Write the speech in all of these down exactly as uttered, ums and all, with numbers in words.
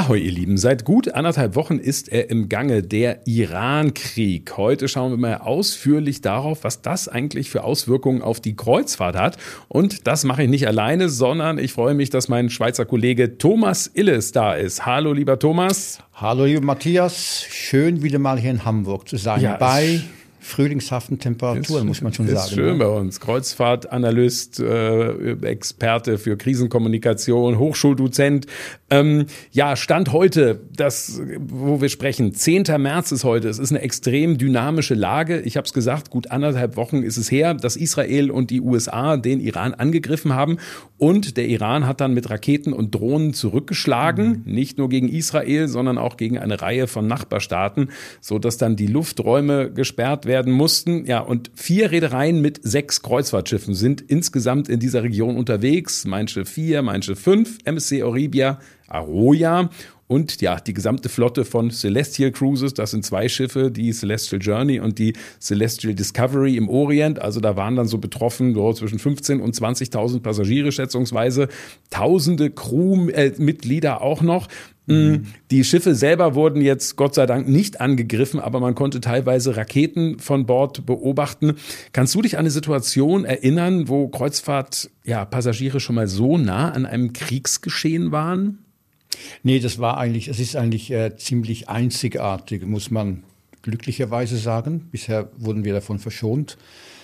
Ahoi, ihr Lieben. Seit gut anderthalb Wochen ist er im Gange, der Iran-Krieg. Heute schauen wir mal ausführlich darauf, was das eigentlich für Auswirkungen auf die Kreuzfahrt hat. Und das mache ich nicht alleine, sondern ich freue mich, dass mein Schweizer Kollege Thomas Illes da ist. Hallo, lieber Thomas. Hallo, lieber Matthias. Schön, wieder mal hier in Hamburg zu sein. Ja, bei frühlingshaften Temperaturen, ist, muss man schon ist sagen. Ist schön, ne? Bei uns. Kreuzfahrtanalyst, äh, Experte für Krisenkommunikation, Hochschuldozent. Ähm, ja, Stand heute, das, wo wir sprechen, zehnter März ist heute. Es ist eine extrem dynamische Lage. Ich habe es gesagt, gut anderthalb Wochen ist es her, dass Israel und die U S A den Iran angegriffen haben. Und der Iran hat dann mit Raketen und Drohnen zurückgeschlagen. Mhm. Nicht nur gegen Israel, sondern auch gegen eine Reihe von Nachbarstaaten, sodass dann die Lufträume gesperrt werden mussten. Ja, und vier Reedereien mit sechs Kreuzfahrtschiffen sind insgesamt in dieser Region unterwegs. Mein Schiff vier, mein Schiff fünf, M S C Oribia, Aroya und ja, die gesamte Flotte von Celestial Cruises. Das sind zwei Schiffe, die Celestial Journey und die Celestial Discovery im Orient. Also da waren dann so betroffen so zwischen fünfzehntausend und zwanzigtausend Passagiere schätzungsweise. Tausende Crewmitglieder auch noch. Mhm. Die Schiffe selber wurden jetzt Gott sei Dank nicht angegriffen, aber man konnte teilweise Raketen von Bord beobachten. Kannst du dich an eine Situation erinnern, wo Kreuzfahrt, ja, Passagiere schon mal so nah an einem Kriegsgeschehen waren? Nee, das war eigentlich, es ist eigentlich äh, ziemlich einzigartig, muss man glücklicherweise sagen. Bisher wurden wir davon verschont.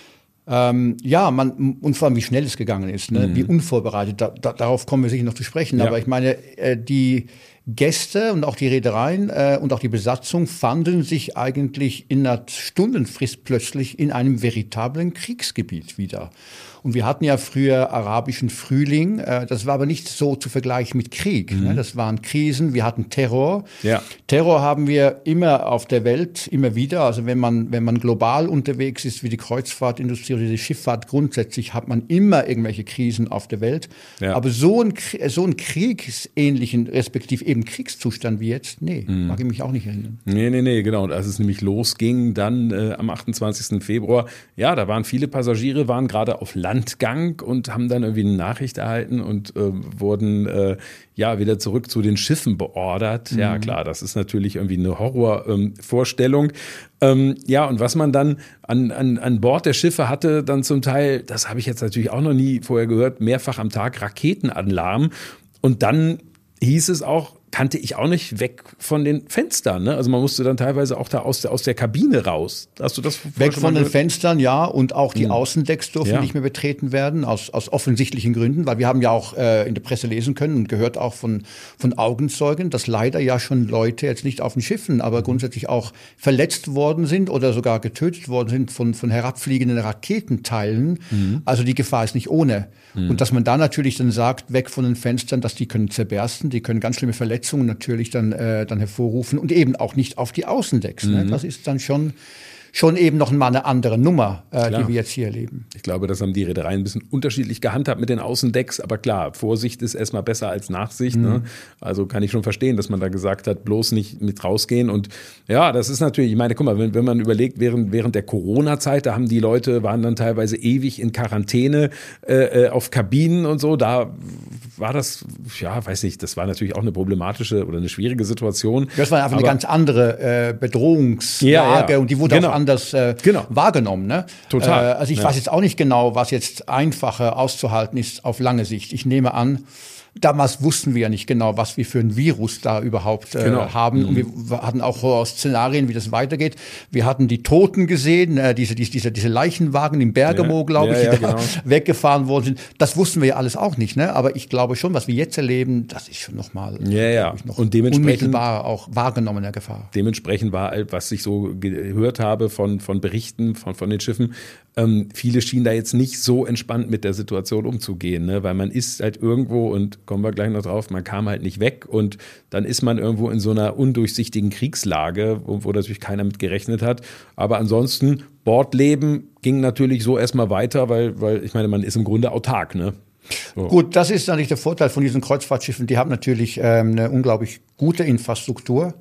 Ähm, ja, man, und vor allem, wie schnell es gegangen ist, ne? Mhm. Wie unvorbereitet. Da, da, darauf kommen wir sicher noch zu sprechen. Ja. Aber ich meine, äh, die Gäste und auch die Reedereien äh, und auch die Besatzung fanden sich eigentlich in einer Stundenfrist plötzlich in einem veritablen Kriegsgebiet wieder. Und wir hatten ja früher arabischen Frühling, äh, das war aber nicht so zu vergleichen mit Krieg. Mhm. Ne? Das waren Krisen, wir hatten Terror. Ja. Terror haben wir immer auf der Welt, immer wieder. Also wenn man wenn man global unterwegs ist, wie die Kreuzfahrtindustrie oder die Schifffahrt grundsätzlich, hat man immer irgendwelche Krisen auf der Welt. Ja. Aber so ein, so ein kriegsähnlichen, respektive eben Kriegszustand wie jetzt, nee, mhm. mag ich mich auch nicht erinnern. Nee, nee, nee, genau. Und als es nämlich losging, dann äh, am achtundzwanzigsten Februar, ja, da waren viele Passagiere, waren gerade auf Land Landgang und haben dann irgendwie eine Nachricht erhalten und äh, wurden äh, ja wieder zurück zu den Schiffen beordert. Mhm. Ja, klar, das ist natürlich irgendwie eine Horrorvorstellung. Ähm, ähm, ja, und was man dann an, an, an Bord der Schiffe hatte, dann zum Teil, das habe ich jetzt natürlich auch noch nie vorher gehört, mehrfach am Tag Raketenalarm. Und dann hieß es auch, kannte ich auch nicht, weg von den Fenstern. Ne? Also man musste dann teilweise auch da aus der, aus der Kabine raus. Hast du das Weg von den Fenstern, ja. Und auch die mhm. Außendecks durften ja. nicht mehr betreten werden, aus, aus offensichtlichen Gründen. Weil wir haben ja auch äh, in der Presse lesen können und gehört auch von, von Augenzeugen, dass leider ja schon Leute jetzt nicht auf den Schiffen, aber grundsätzlich auch verletzt worden sind oder sogar getötet worden sind von, von herabfliegenden Raketenteilen. Mhm. Also die Gefahr ist nicht ohne. Mhm. Und dass man da natürlich dann sagt, weg von den Fenstern, dass die können zerbersten, die können ganz schlimme Verletzungen natürlich dann äh, dann hervorrufen und eben auch nicht auf die Außendecks. Mhm. Ne? Das ist dann schon schon eben noch mal eine andere Nummer, äh, die wir jetzt hier erleben. Ich glaube, das haben die Reedereien ein bisschen unterschiedlich gehandhabt mit den Außendecks, aber klar, Vorsicht ist erstmal besser als Nachsicht. Mhm. Ne? Also kann ich schon verstehen, dass man da gesagt hat, bloß nicht mit rausgehen. Und ja, das ist natürlich, ich meine, guck mal, wenn, wenn man überlegt, während, während der Corona-Zeit, da haben die Leute, waren dann teilweise ewig in Quarantäne äh, auf Kabinen und so, da war das, ja, weiß nicht, das war natürlich auch eine problematische oder eine schwierige Situation. Das war einfach aber eine ganz andere äh, Bedrohungslage ja, ja. und die wurde genau. auch anders äh, genau. wahrgenommen. Ne? Total. Äh, also ich ja. weiß jetzt auch nicht genau, was jetzt einfacher auszuhalten ist auf lange Sicht. Ich nehme an, damals wussten wir ja nicht genau, was wir für ein Virus da überhaupt äh, genau. haben. Mhm. Und wir hatten auch Horrorszenarien, wie das weitergeht. Wir hatten die Toten gesehen, äh, diese, diese, diese Leichenwagen im Bergamo, ja. glaube ich, ja, ja, die genau. da weggefahren worden sind. Das wussten wir ja alles auch nicht. Ne? Aber ich glaube schon, was wir jetzt erleben, das ist schon nochmal ja, ja. noch und dementsprechend unmittelbar auch wahrgenommener Gefahr. Dementsprechend war, was ich so gehört habe von, von Berichten von, von den Schiffen, ähm, viele schienen da jetzt nicht so entspannt mit der Situation umzugehen, ne? Weil man ist halt irgendwo, und kommen wir gleich noch drauf, man kam halt nicht weg und dann ist man irgendwo in so einer undurchsichtigen Kriegslage, wo, wo natürlich keiner mit gerechnet hat. Aber ansonsten, Bordleben ging natürlich so erstmal weiter, weil, weil ich meine, man ist im Grunde autark, ne? So. Gut, das ist natürlich der Vorteil von diesen Kreuzfahrtschiffen. Die haben natürlich ähm, eine unglaublich gute Infrastruktur.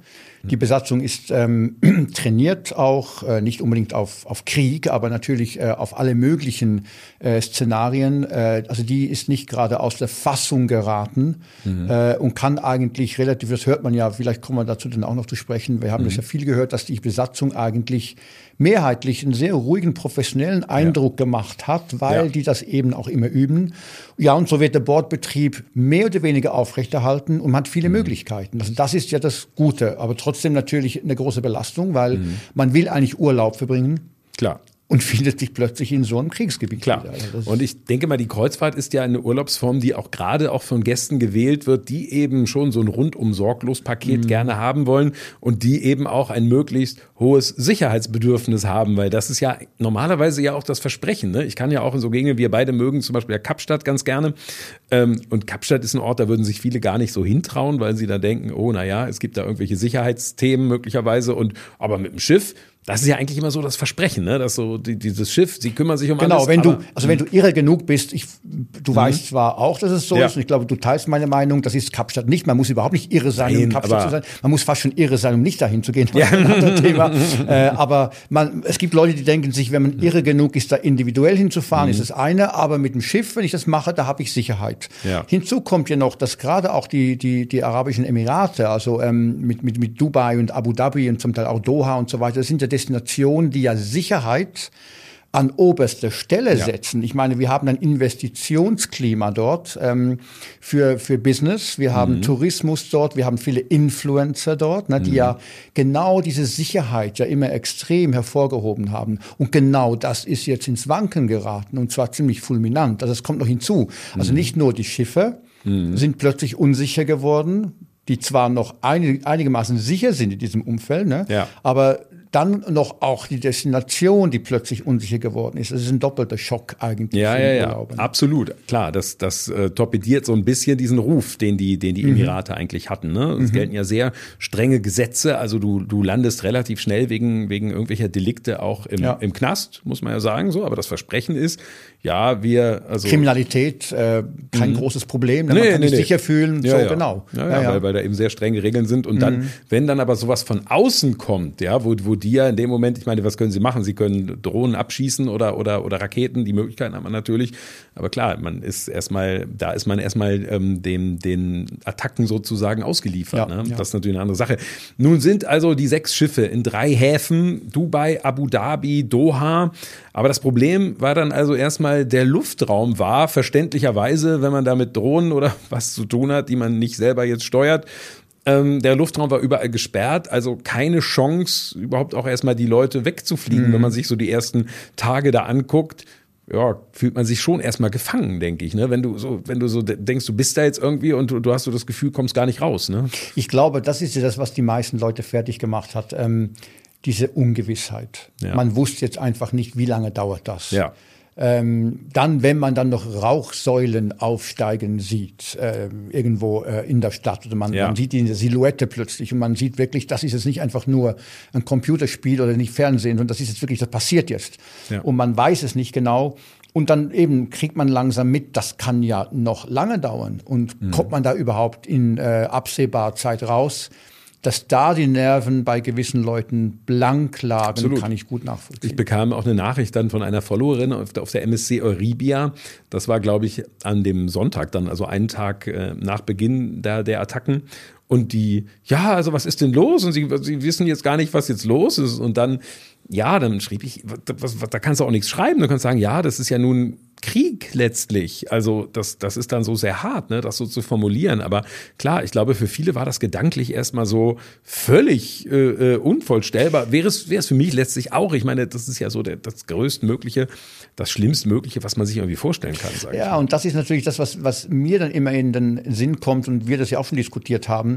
Die Besatzung ist ähm, trainiert auch, äh, nicht unbedingt auf, auf Krieg, aber natürlich äh, auf alle möglichen äh, Szenarien. Äh, also die ist nicht gerade aus der Fassung geraten mhm. äh, und kann eigentlich relativ, das hört man ja, vielleicht kommen wir dazu dann auch noch zu sprechen, wir haben mhm. das ja viel gehört, dass die Besatzung eigentlich mehrheitlich einen sehr ruhigen, professionellen Eindruck ja. gemacht hat, weil ja. die das eben auch immer üben. Ja, und so wird der Bordbetrieb mehr oder weniger aufrechterhalten und man hat viele mhm. Möglichkeiten. Also das ist ja das Gute, aber trotzdem natürlich eine große Belastung, weil mhm. man will eigentlich Urlaub verbringen. Klar. Und findet sich plötzlich in so einem Kriegsgebiet. Klar. Also und ich denke mal, die Kreuzfahrt ist ja eine Urlaubsform, die auch gerade auch von Gästen gewählt wird, die eben schon so ein rundum sorglos Paket mhm. gerne haben wollen und die eben auch ein möglichst hohes Sicherheitsbedürfnis haben, weil das ist ja normalerweise ja auch das Versprechen. Ne? Ich kann ja auch in so Gegenden, wir beide mögen zum Beispiel ja Kapstadt ganz gerne. Ähm, und Kapstadt ist ein Ort, da würden sich viele gar nicht so hintrauen, weil sie da denken, oh na ja, es gibt da irgendwelche Sicherheitsthemen möglicherweise und aber mit dem Schiff. Das ist ja eigentlich immer so das Versprechen, ne? Dass so die, dieses Schiff, sie kümmern sich um genau, alles. Genau, wenn du, also wenn du irre genug bist, ich, du mhm. weißt zwar auch, dass es so ja. ist, und ich glaube, du teilst meine Meinung, das ist Kapstadt nicht. Man muss überhaupt nicht irre sein, Nein, um Kapstadt zu sein. Man muss fast schon irre sein, um nicht dahin zu gehen. Das ist ein anderes Thema. Äh, aber man, es gibt Leute, die denken sich, wenn man irre genug ist, da individuell hinzufahren, mhm. ist das eine. Aber mit dem Schiff, wenn ich das mache, da habe ich Sicherheit. Ja. Hinzu kommt ja noch, dass gerade auch die, die, die Arabischen Emirate, also ähm, mit, mit, mit Dubai und Abu Dhabi und zum Teil auch Doha und so weiter, das sind ja Destinationen, die ja Sicherheit an oberste Stelle ja. setzen. Ich meine, wir haben ein Investitionsklima dort ähm, für für Business. Wir haben mhm. Tourismus dort. Wir haben viele Influencer dort, ne, die mhm. ja genau diese Sicherheit ja immer extrem hervorgehoben haben. Und genau das ist jetzt ins Wanken geraten und zwar ziemlich fulminant. Also es kommt noch hinzu. Also mhm. nicht nur die Schiffe mhm. sind plötzlich unsicher geworden, die zwar noch einig, einigermaßen sicher sind in diesem Umfeld, ne, ja. aber dann noch auch die Destination, die plötzlich unsicher geworden ist. Das ist ein doppelter Schock eigentlich. Ja, ja, ja, Urlaub, ne? Absolut. Klar, das, das äh, torpediert so ein bisschen diesen Ruf, den die, den die Emirate mhm. eigentlich hatten. Ne? Es mhm. gelten ja sehr strenge Gesetze. Also du, du landest relativ schnell wegen, wegen irgendwelcher Delikte auch im, ja. im Knast, muss man ja sagen. So, aber das Versprechen ist, ja, wir, also. Kriminalität, äh, kein mhm. großes Problem. Ne? Man nee, kann nee, sich nee. sicher fühlen. Ja, so, ja. genau. Ja, ja, ja. Weil, weil da eben sehr strenge Regeln sind. Und dann, mhm. wenn dann aber sowas von außen kommt, ja, wo, wo die ja in dem Moment, ich meine, was können sie machen? Sie können Drohnen abschießen oder, oder, oder Raketen, die Möglichkeiten hat man natürlich. Aber klar, man ist erstmal, da ist man erstmal ähm, dem, den Attacken sozusagen ausgeliefert. Ja, ne? ja. Das ist natürlich eine andere Sache. Nun sind also die sechs Schiffe in drei Häfen, Dubai, Abu Dhabi, Doha. Aber das Problem war dann also erstmal, der Luftraum war verständlicherweise, wenn man da mit Drohnen oder was zu tun hat, die man nicht selber jetzt steuert, Ähm, der Luftraum war überall gesperrt, also keine Chance, überhaupt auch erstmal die Leute wegzufliegen. Mhm. Wenn man sich so die ersten Tage da anguckt, ja, fühlt man sich schon erstmal gefangen, denke ich. Ne? Wenn du so, wenn du so denkst, du bist da jetzt irgendwie und du, du hast so das Gefühl, kommst gar nicht raus. Ne? Ich glaube, das ist ja das, was die meisten Leute fertig gemacht hat. Ähm, diese Ungewissheit. Ja. Man wusste jetzt einfach nicht, wie lange dauert das. Ja. Ähm, dann, wenn man dann noch Rauchsäulen aufsteigen sieht, äh, irgendwo äh, in der Stadt, oder man, ja. man sieht die in der Silhouette plötzlich und man sieht wirklich, das ist jetzt nicht einfach nur ein Computerspiel oder nicht Fernsehen, sondern das ist jetzt wirklich, das passiert jetzt. Ja. Und man weiß es nicht genau. Und dann eben kriegt man langsam mit, das kann ja noch lange dauern. Und mhm. kommt man da überhaupt in äh, absehbarer Zeit raus? Dass da die Nerven bei gewissen Leuten blank lagen, Absolut. Kann ich gut nachvollziehen. Ich bekam auch eine Nachricht dann von einer Followerin auf der, auf der M S C Euribia. Das war, glaube ich, an dem Sonntag dann, also einen Tag äh, nach Beginn der, der Attacken. Und die, ja, also was ist denn los? Und sie, sie wissen jetzt gar nicht, was jetzt los ist. Und dann, ja, dann schrieb ich, was, was, da kannst du auch nichts schreiben. Du kannst sagen, ja, das ist ja nun Krieg letztlich. Also das, das ist dann so sehr hart, ne, das so zu formulieren. Aber klar, ich glaube, für viele war das gedanklich erstmal so völlig äh, unvorstellbar. Wäre es, wäre es für mich letztlich auch. Ich meine, das ist ja so der, das größtmögliche, das schlimmstmögliche, was man sich irgendwie vorstellen kann. Sag ja, ich. Und das ist natürlich das, was, was mir dann immer in den Sinn kommt und wir das ja auch schon diskutiert haben.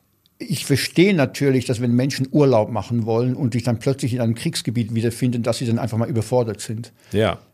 Ich verstehe natürlich, dass wenn Menschen Urlaub machen wollen und sich dann plötzlich in einem Kriegsgebiet wiederfinden, dass sie dann einfach mal überfordert sind. Ja.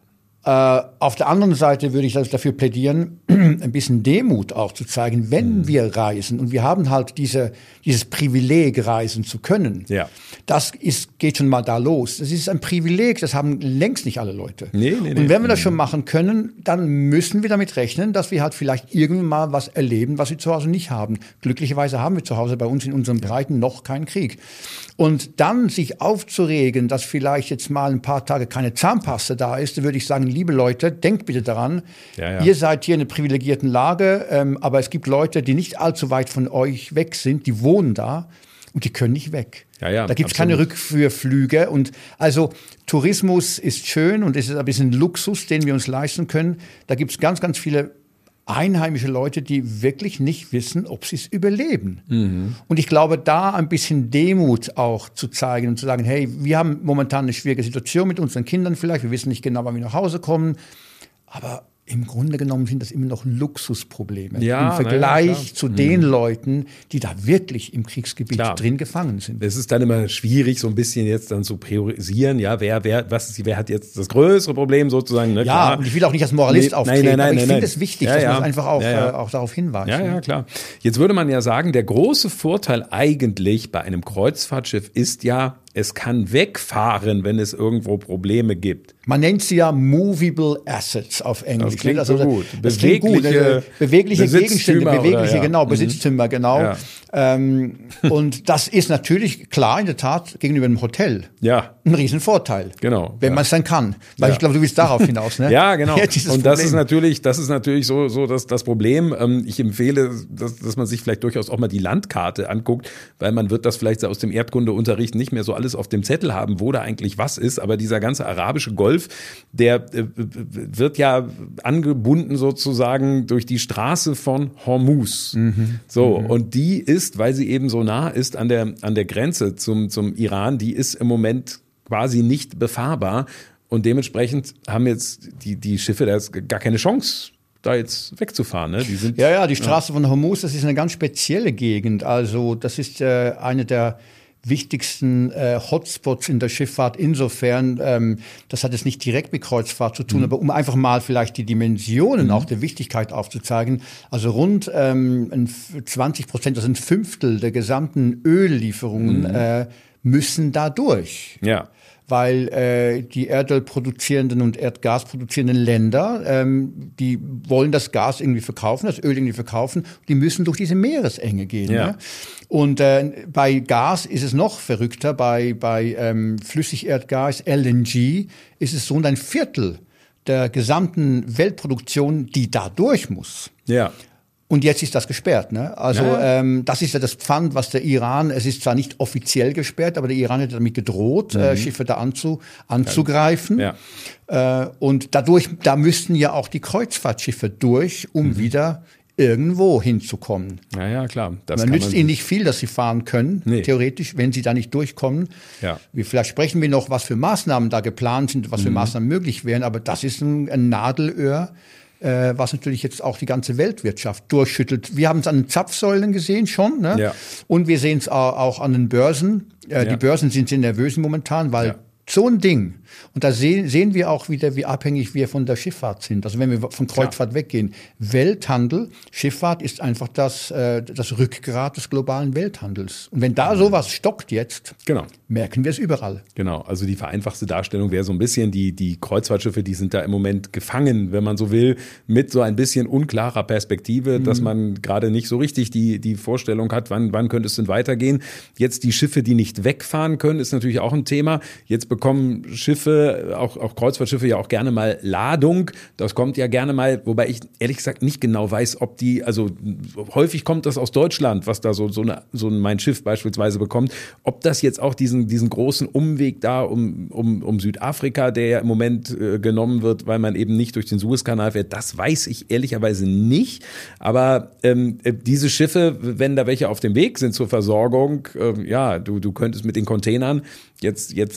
Äh, auf der anderen Seite würde ich dafür plädieren, ein bisschen Demut auch zu zeigen, wenn mhm. wir reisen. Und wir haben halt diese, dieses Privileg, reisen zu können. Ja. Das ist, geht schon mal da los. Das ist ein Privileg, das haben längst nicht alle Leute. Nee, nee, nee. Und wenn wir das schon machen können, dann müssen wir damit rechnen, dass wir halt vielleicht irgendwann mal was erleben, was wir zu Hause nicht haben. Glücklicherweise haben wir zu Hause bei uns in unseren Breiten noch keinen Krieg. Und dann sich aufzuregen, dass vielleicht jetzt mal ein paar Tage keine Zahnpasta da ist, dann würde ich sagen, liebe Leute, denkt bitte daran, ja, ja. ihr seid hier in einer privilegierten Lage, ähm, aber es gibt Leute, die nicht allzu weit von euch weg sind, die wohnen da und die können nicht weg. Ja, ja, da gibt es keine Rückführflüge. Und also Tourismus ist schön und es ist ein bisschen Luxus, den wir uns leisten können. Da gibt es ganz, ganz viele einheimische Leute, die wirklich nicht wissen, ob sie es überleben. Mhm. Und ich glaube, da ein bisschen Demut auch zu zeigen und zu sagen, hey, wir haben momentan eine schwierige Situation mit unseren Kindern vielleicht, wir wissen nicht genau, wann wir nach Hause kommen, aber im Grunde genommen sind das immer noch Luxusprobleme ja, im Vergleich ja, zu den mhm. Leuten, die da wirklich im Kriegsgebiet klar. drin gefangen sind. Es ist dann immer schwierig, so ein bisschen jetzt dann zu priorisieren, ja, wer, wer, was ist, wer hat jetzt das größere Problem sozusagen, ne? Ja, klar. Und ich will auch nicht als Moralist nee, auftreten, nein, nein, aber nein, ich finde es wichtig, ja, dass ja. man einfach auch, ja, ja. Äh, auch darauf hinweist. Ja, ja, klar. Jetzt würde man ja sagen, der große Vorteil eigentlich bei einem Kreuzfahrtschiff ist ja, es kann wegfahren, wenn es irgendwo Probleme gibt. Man nennt sie ja movable assets auf Englisch. Das klingt also, so gut. Das bewegliche, klingt gut. Also, bewegliche Gegenstände, bewegliche, oder, ja. genau, Besitztümer, genau. Ja. Ähm, und das ist natürlich klar in der Tat gegenüber einem Hotel ja. ein Riesenvorteil. Genau. Wenn ja. man es dann kann. Weil ja. ich glaube, du willst darauf hinaus, ne? Ja, genau. Und Problem. das ist natürlich, das ist natürlich so, so das, das Problem. Ich empfehle, dass, dass man sich vielleicht durchaus auch mal die Landkarte anguckt, weil man wird das vielleicht aus dem Erdkundeunterricht nicht mehr so alles auf dem Zettel haben, wo da eigentlich was ist. Aber dieser ganze arabische Golf, der äh, wird ja angebunden sozusagen durch die Straße von Hormuz. Mhm. So, mhm. und die ist, weil sie eben so nah ist an der, an der Grenze zum, zum Iran, die ist im Moment quasi nicht befahrbar. Und dementsprechend haben jetzt die, die Schiffe da ist gar keine Chance, da jetzt wegzufahren. Ne? Die sind, ja, ja, die Straße ja. von Hormuz, das ist eine ganz spezielle Gegend. Also das ist äh, eine der wichtigsten äh, Hotspots in der Schifffahrt insofern, ähm, das hat jetzt nicht direkt mit Kreuzfahrt zu tun, mhm. aber um einfach mal vielleicht die Dimensionen mhm. auch der Wichtigkeit aufzuzeigen. Also rund ähm, zwanzig Prozent, das sind Fünftel der gesamten Öllieferungen, mhm. äh, müssen da durch. Ja. Weil äh, die erdölproduzierenden und erdgasproduzierenden Länder, ähm, die wollen das Gas irgendwie verkaufen, das Öl irgendwie verkaufen, die müssen durch diese Meeresenge gehen. Ja. Ne? Und äh, bei Gas ist es noch verrückter, bei, bei ähm, Flüssigerdgas, L N G, ist es rund ein Viertel der gesamten Weltproduktion, die da durch muss. Ja. Und jetzt ist das gesperrt, ne? Also ja. ähm, das ist ja das Pfand, was der Iran, es ist zwar nicht offiziell gesperrt, aber der Iran hat damit gedroht, mhm. äh, Schiffe da anzu, anzugreifen. Ja. Äh, und dadurch, da müssten ja auch die Kreuzfahrtschiffe durch, um mhm. wieder irgendwo hinzukommen. Ja, ja, klar. Das man kann nützt man ihnen nicht viel, dass sie fahren können, nee. theoretisch, wenn sie da nicht durchkommen. Ja. Wie, vielleicht sprechen wir noch, was für Maßnahmen da geplant sind, was mhm. für Maßnahmen möglich wären, aber das ist ein, ein Nadelöhr, äh, was natürlich jetzt auch die ganze Weltwirtschaft durchschüttelt. Wir haben es an den Zapfsäulen gesehen schon, ne? Ja. Und wir sehen es auch an den Börsen. Äh, ja. Die Börsen sind sehr nervös momentan, weil ja. so ein Ding. Und da sehen, sehen wir auch wieder, wie abhängig wir von der Schifffahrt sind. Also wenn wir von Kreuzfahrt Klar. weggehen. Welthandel, Schifffahrt ist einfach das, äh, das Rückgrat des globalen Welthandels. Und wenn da sowas stockt jetzt, genau. merken wir es überall. Genau, also die vereinfachte Darstellung wäre so ein bisschen, die, die Kreuzfahrtschiffe, die sind da im Moment gefangen, wenn man so will, mit so ein bisschen unklarer Perspektive, mhm. dass man gerade nicht so richtig die, die Vorstellung hat, wann, wann könnte es denn weitergehen. Jetzt die Schiffe, die nicht wegfahren können, ist natürlich auch ein Thema. Jetzt bekommen Schiffe, auch, auch Kreuzfahrtschiffe ja auch gerne mal Ladung. Das kommt ja gerne mal, wobei ich ehrlich gesagt nicht genau weiß, ob die, also häufig kommt das aus Deutschland, was da so, so, eine, so mein Schiff beispielsweise bekommt. Ob das jetzt auch diesen, diesen großen Umweg da um, um, um Südafrika, der ja im Moment äh, genommen wird, weil man eben nicht durch den Suezkanal fährt, das weiß ich ehrlicherweise nicht. Aber ähm, diese Schiffe, wenn da welche auf dem Weg sind zur Versorgung, äh, ja, du, du könntest mit den Containern jetzt, jetzt nicht da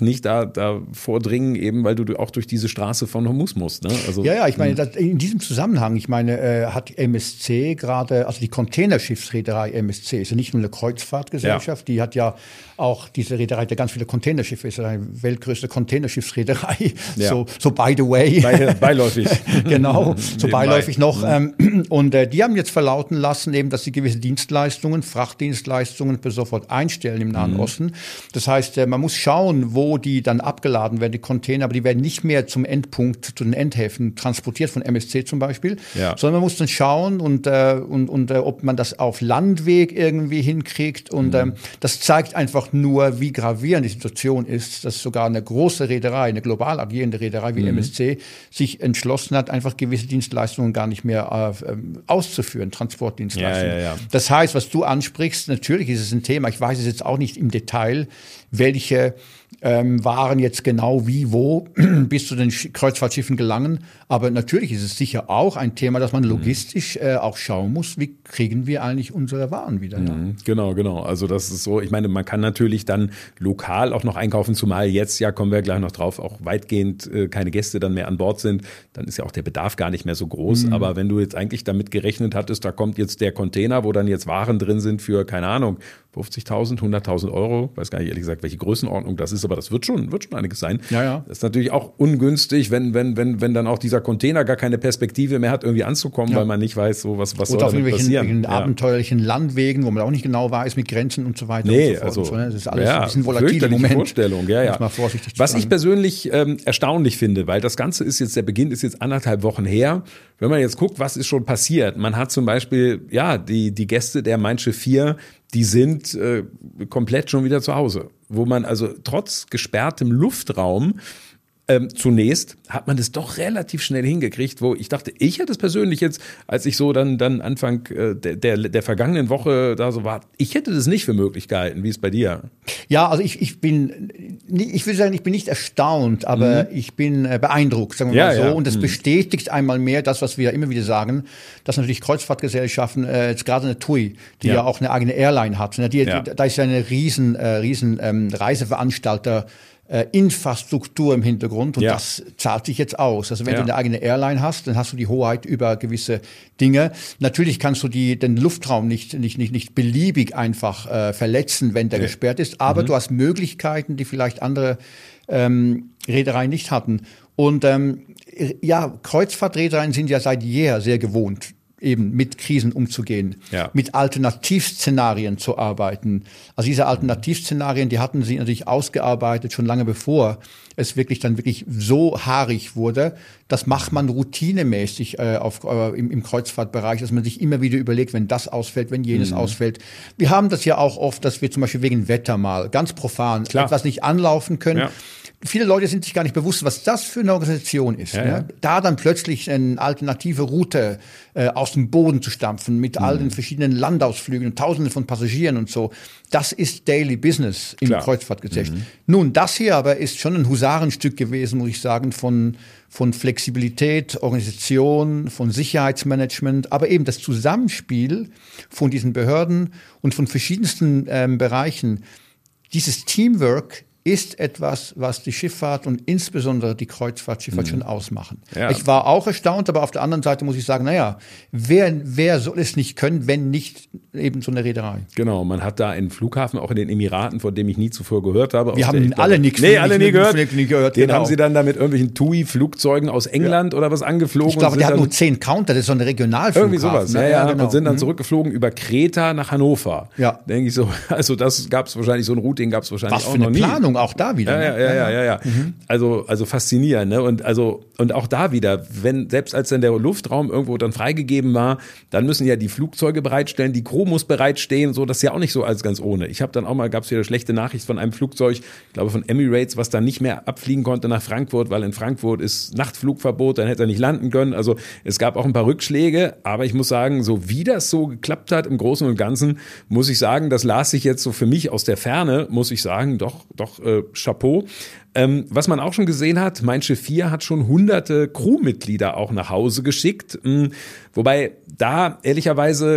da vordringen, eben weil du auch durch diese Straße von Hormuz musst. Ne? Also, ja, ja, ich meine, das, in diesem Zusammenhang, ich meine, äh, hat M S C gerade, also die Containerschiffsreederei M S C ist ja nicht nur eine Kreuzfahrtgesellschaft, ja. die hat ja auch diese Reederei, der ganz viele Containerschiffe ist, eine weltgrößte Containerschiffsreederei, ja. so, so by the way. Bei, beiläufig. Genau, so beiläufig noch. Ähm, und äh, die haben jetzt verlauten lassen, eben, dass sie gewisse Dienstleistungen, Frachtdienstleistungen per sofort einstellen im Nahen mhm. Osten. Das heißt, äh, man muss schauen, wo die dann abgeladen werden, die Container, aber die werden nicht mehr zum Endpunkt, zu den Endhäfen transportiert, von M S C zum Beispiel, ja. sondern man muss dann schauen und, äh, und, und äh, ob man das auf Landweg irgendwie hinkriegt. Und mhm. ähm, das zeigt einfach nur, wie gravierend die Situation ist, dass sogar eine große Reederei, eine global agierende Reederei wie mhm. M S C sich entschlossen hat, einfach gewisse Dienstleistungen gar nicht mehr äh, auszuführen, Transportdienstleistungen. Ja, ja, ja. Das heißt, was du ansprichst, natürlich ist es ein Thema, ich weiß es jetzt auch nicht im Detail, welche ähm, Waren jetzt genau wie, wo bis zu den Kreuzfahrtschiffen gelangen. Aber natürlich ist es sicher auch ein Thema, dass man logistisch äh, auch schauen muss, wie kriegen wir eigentlich unsere Waren wieder. Ja? Mhm, genau, genau. Also das ist so, ich meine, man kann natürlich dann lokal auch noch einkaufen, zumal jetzt, ja, kommen wir gleich noch drauf, auch weitgehend äh, keine Gäste dann mehr an Bord sind. Dann ist ja auch der Bedarf gar nicht mehr so groß. Mhm. Aber wenn du jetzt eigentlich damit gerechnet hattest, da kommt jetzt der Container, wo dann jetzt Waren drin sind für, keine Ahnung, fünfzigtausend, hunderttausend Euro, weiß gar nicht ehrlich gesagt, welche Größenordnung das ist, aber das wird schon, wird schon einiges sein. Ja, ja. Das ist natürlich auch ungünstig, wenn, wenn, wenn, wenn dann auch dieser Container gar keine Perspektive mehr hat, irgendwie anzukommen, ja. weil man nicht weiß, so was, was Oder soll damit passieren. Oder auf irgendwelchen ja. abenteuerlichen Landwegen, wo man auch nicht genau weiß, mit Grenzen und so weiter. Nee, und so fort. also, und so, ne? Das ist alles ja, ein bisschen volatil im Moment. Vorstellung, ja, ja. Mal vorsichtig was zu ich persönlich ähm, erstaunlich finde, weil das Ganze ist jetzt, der Beginn ist jetzt anderthalb Wochen her. Wenn man jetzt guckt, was ist schon passiert. Man hat zum Beispiel, ja, die, die Gäste der Mein Schiff vier, die sind äh, komplett schon wieder zu Hause. Wo man also trotz gesperrtem Luftraum Ähm, zunächst hat man das doch relativ schnell hingekriegt, wo ich dachte, ich hätte es persönlich jetzt, als ich so dann dann Anfang äh, der, der der vergangenen Woche da so war, ich hätte das nicht für möglich gehalten. Wie ist es bei dir? Ja, also ich ich bin, ich will sagen, ich bin nicht erstaunt, aber mhm. ich bin äh, beeindruckt, sagen wir ja, mal so. Ja. Und es mhm. bestätigt einmal mehr das, was wir immer wieder sagen, dass natürlich Kreuzfahrtgesellschaften, äh, jetzt gerade eine T U I, die ja. ja auch eine eigene Airline hat, ne, die, ja. die, da ist ja eine riesen, äh, riesen ähm, Reiseveranstalter, Infrastruktur im Hintergrund und ja. das zahlt sich jetzt aus. Also wenn ja. du eine eigene Airline hast, dann hast du die Hoheit über gewisse Dinge. Natürlich kannst du die, den Luftraum nicht, nicht, nicht, nicht beliebig einfach äh, verletzen, wenn der ja. gesperrt ist, aber mhm. du hast Möglichkeiten, die vielleicht andere ähm, Reedereien nicht hatten. Und ähm, ja, Kreuzfahrtreedereien sind ja seit jeher sehr gewohnt, eben mit Krisen umzugehen, ja. mit Alternativszenarien zu arbeiten. Also diese Alternativszenarien, die hatten sie natürlich ausgearbeitet, schon lange bevor es wirklich dann wirklich so haarig wurde. Das macht man routinemäßig äh, auf, äh, im, im Kreuzfahrtbereich, dass man sich immer wieder überlegt, wenn das ausfällt, wenn jenes mhm. ausfällt. Wir haben das ja auch oft, dass wir zum Beispiel wegen Wetter mal ganz profan Klar. etwas nicht anlaufen können. Ja. Viele Leute sind sich gar nicht bewusst, was das für eine Organisation ist. Ja, ne? ja. Da dann plötzlich eine alternative Route äh, aus dem Boden zu stampfen mit mhm. all den verschiedenen Landausflügen und Tausenden von Passagieren und so, das ist Daily Business im Kreuzfahrtgeschäft. Mhm. Nun, das hier aber ist schon ein Husarenstück gewesen, muss ich sagen, von von Flexibilität, Organisation, von Sicherheitsmanagement, aber eben das Zusammenspiel von diesen Behörden und von verschiedensten ähm, Bereichen. Dieses Teamwork ist etwas, was die Schifffahrt und insbesondere die Kreuzfahrtschifffahrt mhm. schon ausmachen. Ja. Ich war auch erstaunt, aber auf der anderen Seite muss ich sagen, naja, wer, wer soll es nicht können, wenn nicht eben so eine Reederei? Genau, man hat da einen Flughafen, auch in den Emiraten, von dem ich nie zuvor gehört habe. Wir haben alle nichts. Nee, alle nie gehört. Nie gehört. Den genau. haben sie dann da mit irgendwelchen T U I-Flugzeugen aus England ja. oder was angeflogen. Ich glaube, der hat nur zehn Counter, das ist so eine Regionalflughafen. Irgendwie sowas, ja, ja, ja genau. Und sind dann zurückgeflogen über Kreta nach Hannover. Ja. Denke ich so, also das gab es wahrscheinlich, so ein Routing gab es wahrscheinlich was auch für noch eine nie. Planung auch da wieder. Ja, ja, ja, ja, ja, ja. Mhm. Also, also faszinierend, ne? Und also, und auch da wieder, wenn, selbst als dann der Luftraum irgendwo dann freigegeben war, dann müssen ja die Flugzeuge bereitstellen, die Crew muss bereitstehen, so, das ist ja auch nicht so als ganz ohne. Ich habe dann auch mal, gab es wieder schlechte Nachricht von einem Flugzeug, ich glaube von Emirates, was dann nicht mehr abfliegen konnte nach Frankfurt, weil in Frankfurt ist Nachtflugverbot, dann hätte er nicht landen können. Also, es gab auch ein paar Rückschläge, aber ich muss sagen, so wie das so geklappt hat im Großen und Ganzen, muss ich sagen, das las sich jetzt so für mich aus der Ferne, muss ich sagen, doch, doch, äh, Chapeau. Ähm, was man auch schon gesehen hat, Mein Schiff vier hat schon hunderte Crewmitglieder auch nach Hause geschickt. Ähm, wobei da ehrlicherweise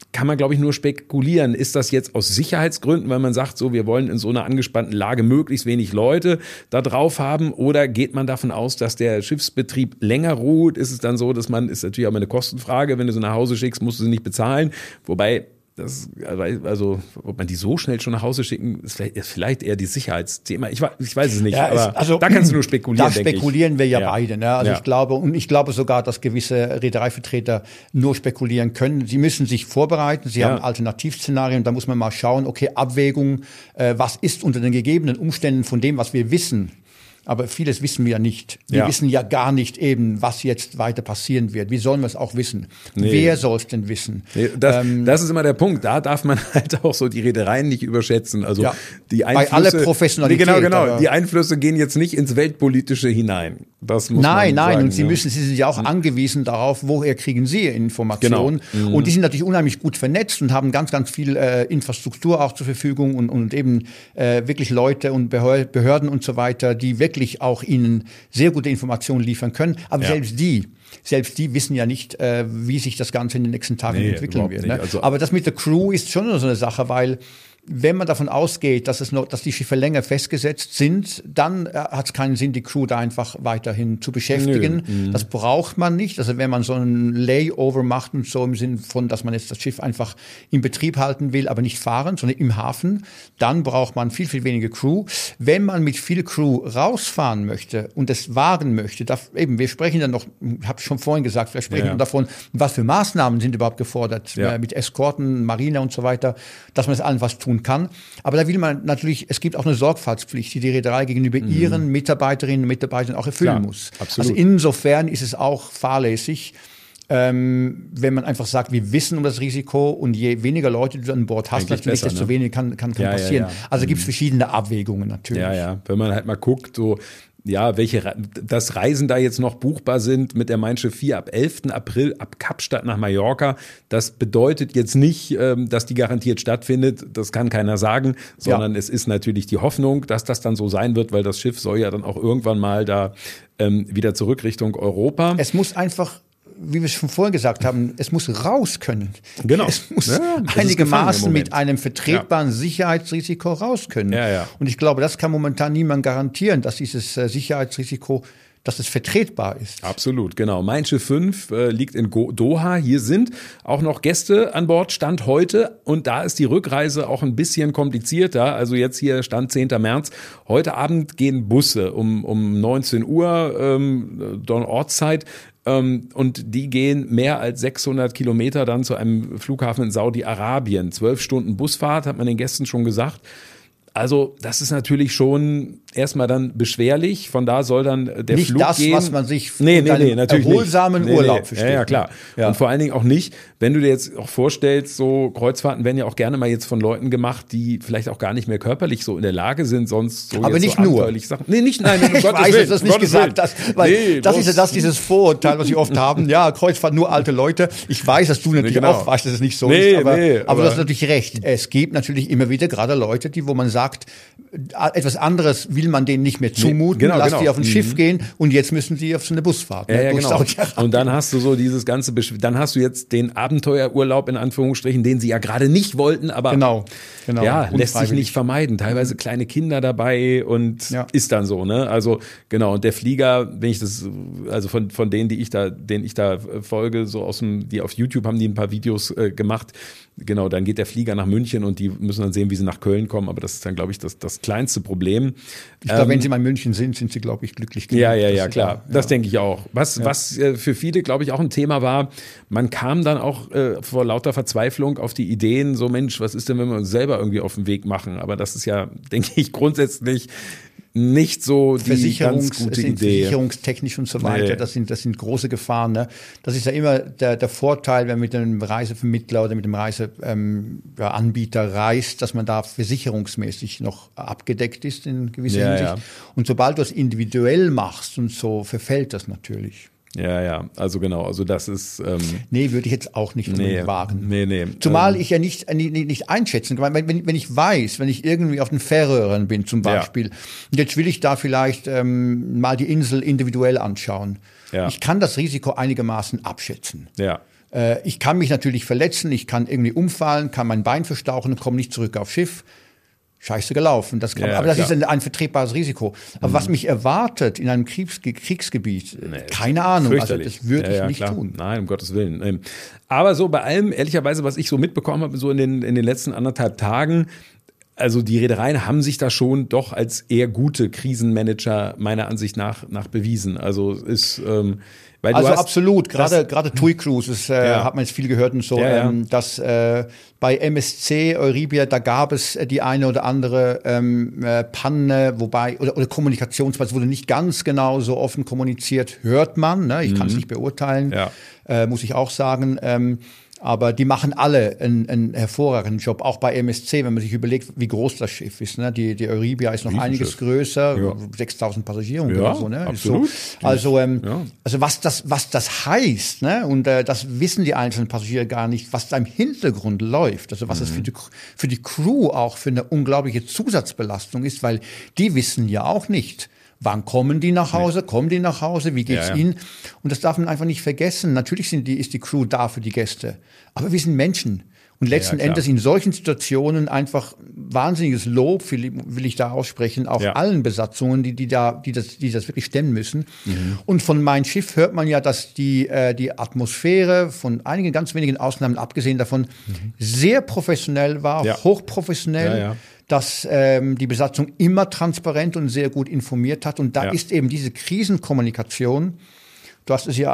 kann man, glaube ich, nur spekulieren. Ist das jetzt aus Sicherheitsgründen, weil man sagt, so, wir wollen in so einer angespannten Lage möglichst wenig Leute da drauf haben? Oder geht man davon aus, dass der Schiffsbetrieb länger ruht? Ist es dann so, dass man, ist natürlich auch immer eine Kostenfrage, wenn du sie nach Hause schickst, musst du sie nicht bezahlen. Wobei, das, also, ob man die so schnell schon nach Hause schicken, ist vielleicht, ist vielleicht eher die Sicherheitsthema. Ich, ich weiß es nicht, ja, aber also, da kannst du nur spekulieren, Da spekulieren ich. wir ja, ja beide. Ne? Also ja. ich glaube, und ich glaube sogar, dass gewisse Reedereivertreter nur spekulieren können. Sie müssen sich vorbereiten, sie ja. haben Alternativszenarien, da muss man mal schauen, okay, Abwägung, äh, was ist unter den gegebenen Umständen von dem, was wir wissen. Aber vieles wissen wir ja nicht. Wir ja. wissen ja gar nicht eben, was jetzt weiter passieren wird. Wie sollen wir es auch wissen? Nee. Wer soll es denn wissen? Nee, das, ähm, das ist immer der Punkt. Da darf man halt auch so die Reedereien nicht überschätzen. Also ja, die Einflüsse, bei aller Professionalität. Nee, genau, genau. Die Einflüsse gehen jetzt nicht ins Weltpolitische hinein. Das muss nein, man nein. sagen, Und sie ja. müssen, sie sind ja auch angewiesen darauf, woher kriegen sie Informationen. Genau. Mhm. Und die sind natürlich unheimlich gut vernetzt und haben ganz, ganz viel äh, Infrastruktur auch zur Verfügung und, und eben äh, wirklich Leute und Behörden und so weiter, die wirklich auch ihnen sehr gute Informationen liefern können. Aber ja. selbst die, selbst die wissen ja nicht, äh, wie sich das Ganze in den nächsten Tagen nee, entwickeln wird. Ne? Also, aber das mit der Crew ist schon so eine Sache, weil wenn man davon ausgeht, dass es noch, dass die Schiffe länger festgesetzt sind, dann äh, hat es keinen Sinn, die Crew da einfach weiterhin zu beschäftigen. Mhm. Das braucht man nicht. Also wenn man so einen Layover macht und so im Sinn von, dass man jetzt das Schiff einfach in Betrieb halten will, aber nicht fahren, sondern im Hafen, dann braucht man viel, viel weniger Crew. Wenn man mit viel Crew rausfahren möchte und es wagen möchte, da, eben, wir sprechen dann noch, habe ich schon vorhin gesagt, wir sprechen ja. davon, was für Maßnahmen sind überhaupt gefordert, ja. äh, mit Eskorten, Marine und so weiter, dass man es allen was tun kann. Aber da will man natürlich, es gibt auch eine Sorgfaltspflicht, die die Reederei gegenüber mhm. ihren Mitarbeiterinnen und Mitarbeitern auch erfüllen Klar, muss. Absolut. Also insofern ist es auch fahrlässig, ähm, wenn man einfach sagt, wir wissen um das Risiko und je weniger Leute du an Bord hast, Eigentlich natürlich, besser, desto ne? weniger kann, kann, kann ja, passieren. Ja, ja. Also mhm. gibt es verschiedene Abwägungen natürlich. Ja, ja. Wenn man halt mal guckt, so ja, welche, dass Reisen da jetzt noch buchbar sind mit der Mein Schiff vier ab elften April ab Kapstadt nach Mallorca, das bedeutet jetzt nicht, dass die garantiert stattfindet, das kann keiner sagen, sondern ja. es ist natürlich die Hoffnung, dass das dann so sein wird, weil das Schiff soll ja dann auch irgendwann mal da ähm, wieder zurück Richtung Europa. Es muss einfach, wie wir es schon vorher gesagt haben, es muss raus können. Genau. Es muss ja, einigermaßen mit einem vertretbaren ja. Sicherheitsrisiko raus können. Ja, ja. Und ich glaube, das kann momentan niemand garantieren, dass dieses äh, Sicherheitsrisiko, dass es vertretbar ist. Absolut, genau. Mein Schiff fünf äh, liegt in Go- Doha. Hier sind auch noch Gäste an Bord, Stand heute. Und da ist die Rückreise auch ein bisschen komplizierter. Also jetzt hier Stand zehnten März. Heute Abend gehen Busse um, um neunzehn Uhr, ähm, dort Ortszeit. Und die gehen mehr als sechshundert Kilometer dann zu einem Flughafen in Saudi-Arabien. Zwölf Stunden Busfahrt, hat man den Gästen schon gesagt. Also das ist natürlich schon erstmal dann beschwerlich. Von da soll dann der nicht Flug das, gehen. was man sich nee, nee, nee, natürlich erholsamen nicht. Urlaub nee, versteht. Ja, ja, klar. Ja. Und vor allen Dingen auch nicht, wenn du dir jetzt auch vorstellst, so Kreuzfahrten werden ja auch gerne mal jetzt von Leuten gemacht, die vielleicht auch gar nicht mehr körperlich so in der Lage sind, sonst so aber jetzt nicht so nur. Sachen. Nee, nicht, nein, um ich Gottes weiß, Willen, dass du das nicht gesagt hast, weil nee, das ist ja das, dieses Vorurteil, was sie oft haben. Ja, Kreuzfahrt nur alte Leute. Ich weiß, dass du natürlich nee, genau. auch weißt, dass es nicht so nee, ist, aber, nee, aber, aber du hast natürlich recht. Es gibt natürlich immer wieder gerade Leute, die, wo man sagt, etwas anderes will man denen nicht mehr zumuten, genau, lass genau. die auf ein mhm. Schiff gehen und jetzt müssen sie auf so eine Busfahrt. Ja, ne, ja, genau. Und dann hast du so dieses ganze, Besch- dann hast du jetzt den Abenteuerurlaub in Anführungsstrichen, den sie ja gerade nicht wollten, aber genau, genau. ja, lässt sich nicht vermeiden. Teilweise kleine Kinder dabei und ja. ist dann so, ne? Also genau. Und der Flieger, wenn ich das, also von von denen, die ich da, denen ich da folge, so aus dem, die auf YouTube haben die ein paar Videos äh, gemacht. Genau, dann geht der Flieger nach München und die müssen dann sehen, wie sie nach Köln kommen. Aber das ist dann, glaube ich, das, das kleinste Problem. Ich glaube, ähm, wenn sie mal in München sind, sind sie, glaube ich, glücklich genug. Ja, ja, ja, klar. Da, das ja. denke ich auch. Was, ja. was äh, für viele, glaube ich, auch ein Thema war, man kam dann auch äh, vor lauter Verzweiflung auf die Ideen, so Mensch, was ist denn, wenn wir uns selber irgendwie auf den Weg machen? Aber das ist ja, denke ich, grundsätzlich nicht so die ganz gute Idee. Versicherungstechnisch und so weiter, nee. das sind das sind große Gefahren. Ne? Das ist ja immer der, der Vorteil, wenn man mit einem Reisevermittler oder mit einem Reiseanbieter ähm, ja, Anbieter reist, dass man da versicherungsmäßig noch abgedeckt ist in gewisser ja, Hinsicht. Ja. Und sobald du es individuell machst und so, verfällt das natürlich. Ja, ja, also genau, also das ist... Ähm, nee, würde ich jetzt auch nicht nee, wagen. Nee, nee. Zumal ähm, ich ja nicht, nicht, nicht einschätzen kann. Wenn, wenn ich weiß, wenn ich irgendwie auf den Färöern bin zum Beispiel, ja. und jetzt will ich da vielleicht ähm, mal die Insel individuell anschauen. Ja. Ich kann das Risiko einigermaßen abschätzen. Ja. Äh, ich kann mich natürlich verletzen, ich kann irgendwie umfallen, kann mein Bein verstauchen und komme nicht zurück aufs Schiff. Scheiße gelaufen. Das kann, ja, aber das klar. ist ein, ein vertretbares Risiko. Aber mhm. was mich erwartet in einem Kriegs- Kriegsgebiet, nee, keine Ahnung. Also das würde ja, ich ja, nicht klar. tun. Nein, um Gottes Willen. Aber so bei allem, ehrlicherweise, was ich so mitbekommen habe, so in den, in den letzten anderthalb Tagen, also die Reedereien haben sich da schon doch als eher gute Krisenmanager meiner Ansicht nach, nach bewiesen. Also ist... Ähm, Weil also absolut, gerade gerade TUI Cruises, äh, ja. hat man jetzt viel gehört und so, ja, ja. Ähm, dass äh, bei M S C, Euribia, da gab es äh, die eine oder andere ähm, äh, Panne, wobei, oder, oder Kommunikationsweise wurde nicht ganz genau so offen kommuniziert, hört man, ne? Ich mhm. kann es nicht beurteilen, ja. äh, muss ich auch sagen. Ähm, Aber die machen alle einen, einen hervorragenden Job, auch bei M S C, wenn man sich überlegt, wie groß das Schiff ist. Ne? Die, die Euribia ist noch einiges größer, ja. sechstausend Passagiere ja, oder so. Ne? Absolut. So, also, ähm, ja. also was das, was das heißt, ne? Und äh, das wissen die einzelnen Passagiere gar nicht, was da im Hintergrund läuft. Also was mhm. das für die, für die Crew auch für eine unglaubliche Zusatzbelastung ist, weil die wissen ja auch nicht, wann kommen die nach Hause? Nee. Kommen die nach Hause? Wie geht's ja, ja. ihnen? Und das darf man einfach nicht vergessen. Natürlich sind die, ist die Crew da für die Gäste. Aber wir sind Menschen. Und letzten ja, ja, Endes in solchen Situationen einfach wahnsinniges Lob, will, will ich da aussprechen, auch ja. allen Besatzungen, die, die da, die das, die das wirklich stemmen müssen. Mhm. Und von Mein Schiff hört man ja, dass die, äh, die Atmosphäre von einigen ganz wenigen Ausnahmen abgesehen davon mhm. sehr professionell war, ja. hochprofessionell. Ja, ja. dass ähm, die Besatzung immer transparent und sehr gut informiert hat. Und da ja. ist eben diese Krisenkommunikation, du hast es ja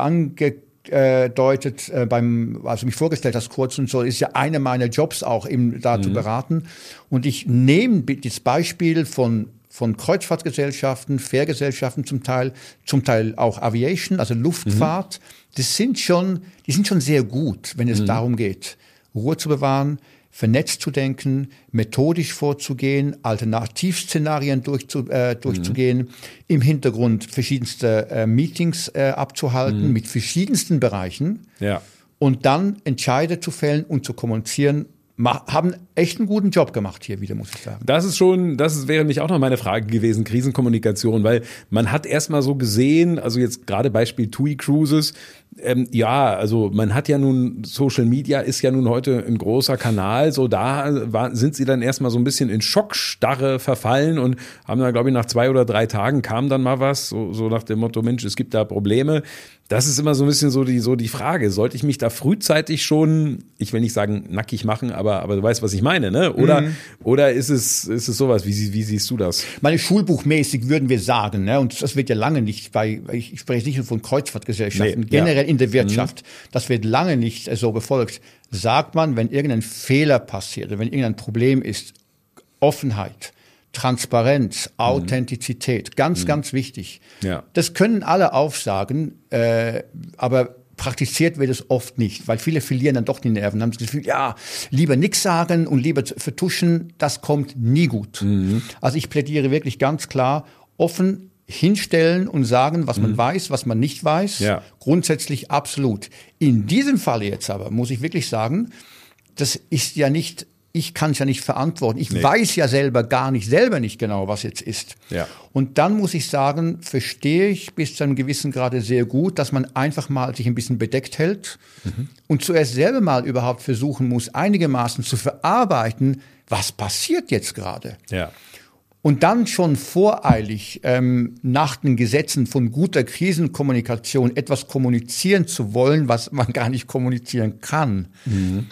angedeutet, äh, beim, als du mich vorgestellt hast kurz und so, ist ja einer meiner Jobs auch, eben da mhm. zu beraten. Und ich nehme das Beispiel von von Kreuzfahrtgesellschaften, Fährgesellschaften zum Teil, zum Teil auch Aviation, also Luftfahrt. Mhm. Das sind schon, die sind schon sehr gut, wenn es mhm. darum geht, Ruhe zu bewahren, vernetzt zu denken, methodisch vorzugehen, Alternativszenarien durchzu, äh, durchzugehen, mhm. im Hintergrund verschiedenste äh, Meetings äh, abzuhalten mhm. mit verschiedensten Bereichen ja. und dann Entscheide zu fällen und zu kommunizieren. Ma- haben echt einen guten Job gemacht hier wieder, muss ich sagen. Das ist schon, das ist, wäre nämlich auch noch meine Frage gewesen, Krisenkommunikation, weil man hat erstmal so gesehen, also jetzt gerade Beispiel TUI Cruises, ähm, ja, also man hat ja nun, Social Media ist ja nun heute ein großer Kanal, so da war, sind sie dann erstmal so ein bisschen in Schockstarre verfallen und haben dann, glaube ich, nach zwei oder drei Tagen kam dann mal was, so, so nach dem Motto, Mensch, es gibt da Probleme. Das ist immer so ein bisschen so die, so die Frage. Sollte ich mich da frühzeitig schon, ich will nicht sagen nackig machen, aber, aber du weißt, was ich meine, ne? Oder, mhm. oder ist es, ist es sowas? Wie, wie siehst du das? Meine, schulbuchmäßig würden wir sagen, ne? Und das wird ja lange nicht bei, ich spreche nicht nur von Kreuzfahrtgesellschaften, nee, generell ja. in der Wirtschaft. Mhm. Das wird lange nicht so befolgt. Sagt man, wenn irgendein Fehler passiert oder wenn irgendein Problem ist, Offenheit, Transparenz, Authentizität, mhm. ganz, mhm. ganz wichtig. Ja. Das können alle aufsagen, äh, aber praktiziert wird es oft nicht, weil viele verlieren dann doch die Nerven, haben das Gefühl, ja, lieber nichts sagen und lieber vertuschen, das kommt nie gut. Mhm. Also ich plädiere wirklich ganz klar, offen hinstellen und sagen, was man mhm. weiß, was man nicht weiß. Ja. Grundsätzlich absolut. In diesem Fall jetzt aber, muss ich wirklich sagen, das ist ja nicht, ich kann es ja nicht verantworten. Ich nee. weiß ja selber gar nicht, selber nicht genau, was jetzt ist. Ja. Und dann muss ich sagen, verstehe ich bis zu einem gewissen Grade sehr gut, dass man einfach mal sich ein bisschen bedeckt hält mhm. und zuerst selber mal überhaupt versuchen muss, einigermaßen zu verarbeiten, was passiert jetzt gerade. Ja. Und dann schon voreilig ähm, nach den Gesetzen von guter Krisenkommunikation etwas kommunizieren zu wollen, was man gar nicht kommunizieren kann. Mhm.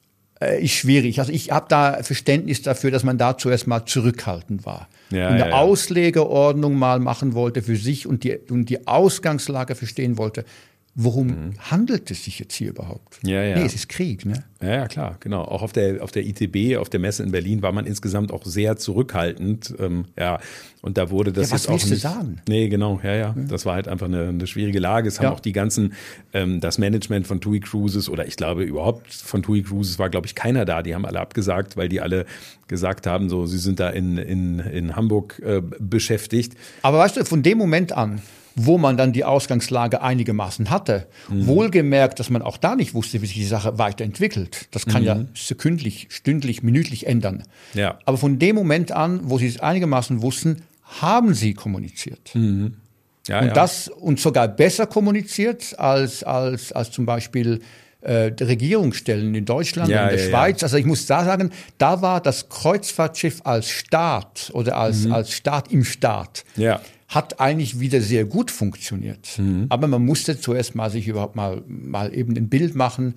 Ist schwierig. Also ich habe da Verständnis dafür, dass man da zuerst mal zurückhaltend war. Ja, und eine ja, ja. Auslegeordnung mal machen wollte für sich und die, und die Ausgangslage verstehen wollte. Worum mhm. handelt es sich jetzt hier überhaupt? Ja, ja. Nee, es ist Krieg, ne? Ja, ja, klar, genau. Auch auf der, auf der I T B, auf der Messe in Berlin war man insgesamt auch sehr zurückhaltend. Ähm, ja, und da wurde das ja, jetzt auch nicht. Was willst du sagen? Nee, genau, ja, ja. Das war halt einfach eine, eine schwierige Lage. Es haben ja. auch die ganzen, ähm, das Management von TUI Cruises oder ich glaube überhaupt von TUI Cruises war, glaube ich, keiner da. Die haben alle abgesagt, weil die alle gesagt haben, so, sie sind da in, in, in Hamburg äh, beschäftigt. Aber weißt du, von dem Moment an, wo man dann die Ausgangslage einigermaßen hatte. Mhm. Wohlgemerkt, dass man auch da nicht wusste, wie sich die Sache weiterentwickelt. Das kann mhm. ja sekündlich, stündlich, minütlich ändern. Ja. Aber von dem Moment an, wo sie es einigermaßen wussten, haben sie kommuniziert. Mhm. Ja, und ja. das und sogar besser kommuniziert als als als zum Beispiel äh, Regierungsstellen in Deutschland, ja, in der ja, Schweiz. Ja. Also ich muss da sagen, da war das Kreuzfahrtschiff als Staat oder als, mhm. als Staat im Staat. Ja. Hat eigentlich wieder sehr gut funktioniert. Mhm. Aber man musste zuerst mal sich überhaupt mal, mal eben ein Bild machen,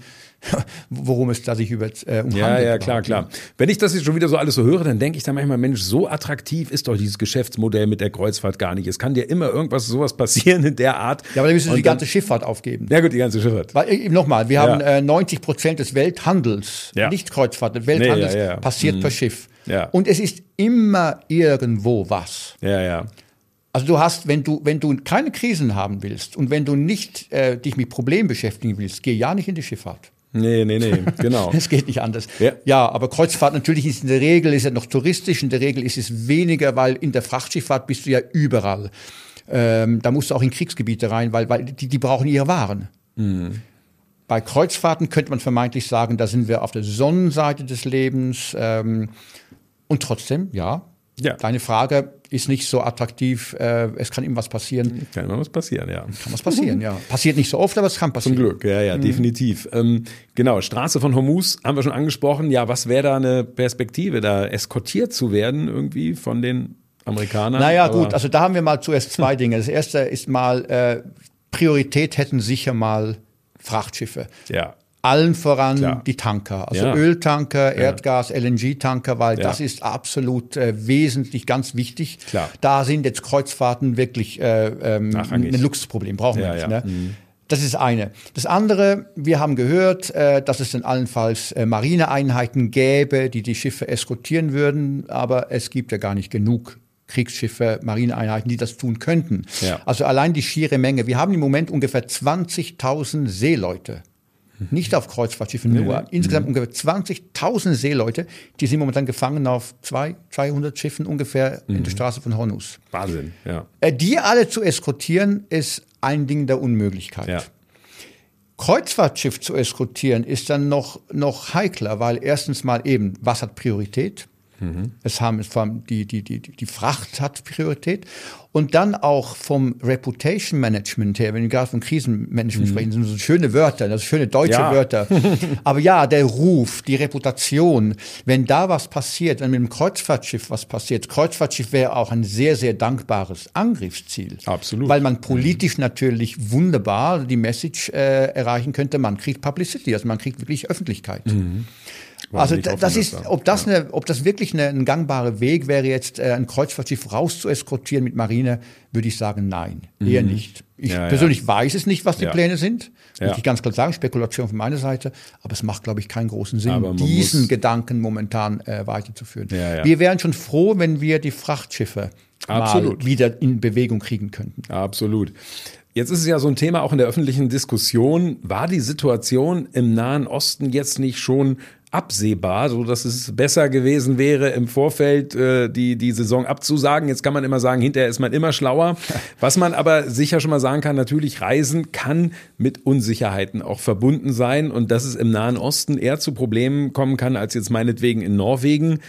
worum es da sich über, äh, um ja, handelt. Ja, klar, klar. Wenn ich das jetzt schon wieder so alles so höre, dann denke ich dann manchmal, Mensch, so attraktiv ist doch dieses Geschäftsmodell mit der Kreuzfahrt gar nicht. Es kann dir immer irgendwas, sowas passieren in der Art. Ja, aber dann müssen Sie die ganze Schifffahrt aufgeben. Ja gut, die ganze Schifffahrt. Weil, nochmal, wir ja. haben äh, neunzig Prozent des Welthandels, ja. nicht Kreuzfahrt, des Welthandels nee, ja, ja. passiert mhm. per Schiff. Ja. Und es ist immer irgendwo was. Ja, ja. Also du hast, wenn du, wenn du keine Krisen haben willst und wenn du nicht äh, dich mit Problemen beschäftigen willst, geh ja nicht in die Schifffahrt. Nee, nee, nee, genau. Es geht nicht anders. Ja. ja, aber Kreuzfahrt natürlich ist in der Regel, ist ja noch touristisch, in der Regel ist es weniger, weil in der Frachtschifffahrt bist du ja überall. Ähm, da musst du auch in Kriegsgebiete rein, weil, weil die, die brauchen ihre Waren. Mhm. Bei Kreuzfahrten könnte man vermeintlich sagen, da sind wir auf der Sonnenseite des Lebens. Ähm, und trotzdem, ja, ja, deine Frage ist nicht so attraktiv. Äh, es kann immer was passieren. Kann immer was passieren, ja. Kann was passieren, ja. Passiert nicht so oft, aber es kann passieren. Zum Glück, ja, ja, mhm. definitiv. Ähm, genau, Straße von Hormuz haben wir schon angesprochen. Ja, was wäre da eine Perspektive, da eskortiert zu werden irgendwie von den Amerikanern? Naja, aber gut, also da haben wir mal zuerst zwei Dinge. Das erste ist mal, äh, Priorität hätten sicher mal Frachtschiffe. Ja. Allen voran Klar. die Tanker, also ja. Öltanker, ja. Erdgas, L N G-Tanker, weil ja. das ist absolut äh, wesentlich, ganz wichtig. Klar. Da sind jetzt Kreuzfahrten wirklich äh, ähm, ein Luxusproblem, brauchen wir ja, nicht. ja. Ne? Mhm. Das ist eine. Das andere, wir haben gehört, äh, dass es dann allenfalls äh, Marineeinheiten gäbe, die die Schiffe eskortieren würden, aber es gibt ja gar nicht genug Kriegsschiffe, Marineeinheiten, die das tun könnten. Ja. Also allein die schiere Menge. Wir haben im Moment ungefähr zwanzigtausend Seeleute. Nicht auf Kreuzfahrtschiffen nur. Ja. Insgesamt mhm. ungefähr zwanzigtausend Seeleute, die sind momentan gefangen auf zwei, zweihundert Schiffen ungefähr mhm. in der Straße von Hormuz. Wahnsinn, ja. Äh, die alle zu eskortieren, ist ein Ding der Unmöglichkeit. Ja. Kreuzfahrtschiff zu eskortieren ist dann noch, noch heikler, weil erstens mal eben, was hat Priorität? Mhm. Es haben vor allem die, die, die, die Fracht hat Priorität. Und dann auch vom Reputation Management her, wenn wir gerade von Krisenmanagement mhm. sprechen, sind so schöne Wörter, das sind schöne deutsche ja. Wörter. Aber ja, der Ruf, die Reputation, wenn da was passiert, wenn mit dem Kreuzfahrtschiff was passiert, Kreuzfahrtschiff wäre auch ein sehr, sehr dankbares Angriffsziel. Absolut. Weil man politisch mhm. natürlich wunderbar die Message äh, erreichen könnte, man kriegt Publicity, also man kriegt wirklich Öffentlichkeit. Mhm. Also das ist, ob das ja. eine, ob das wirklich eine, ein gangbarer Weg wäre, jetzt äh, ein Kreuzfahrtschiff raus zu eskortieren mit Marine, würde ich sagen, nein, mhm. eher nicht. Ich ja, persönlich ja. weiß es nicht, was die ja. Pläne sind. Muss ja. ich ganz klar sagen, Spekulation von meiner Seite. Aber es macht, glaube ich, keinen großen Sinn, diesen Gedanken momentan äh, weiterzuführen. Ja, ja. Wir wären schon froh, wenn wir die Frachtschiffe Absolut. mal wieder in Bewegung kriegen könnten. Absolut. Jetzt ist es ja so ein Thema auch in der öffentlichen Diskussion. War die Situation im Nahen Osten jetzt nicht schon absehbar, so dass es besser gewesen wäre, im Vorfeld äh, die die Saison abzusagen? Jetzt kann man immer sagen, hinterher ist man immer schlauer. Was man aber sicher schon mal sagen kann, natürlich Reisen kann mit Unsicherheiten auch verbunden sein und dass es im Nahen Osten eher zu Problemen kommen kann, als jetzt meinetwegen in Norwegen,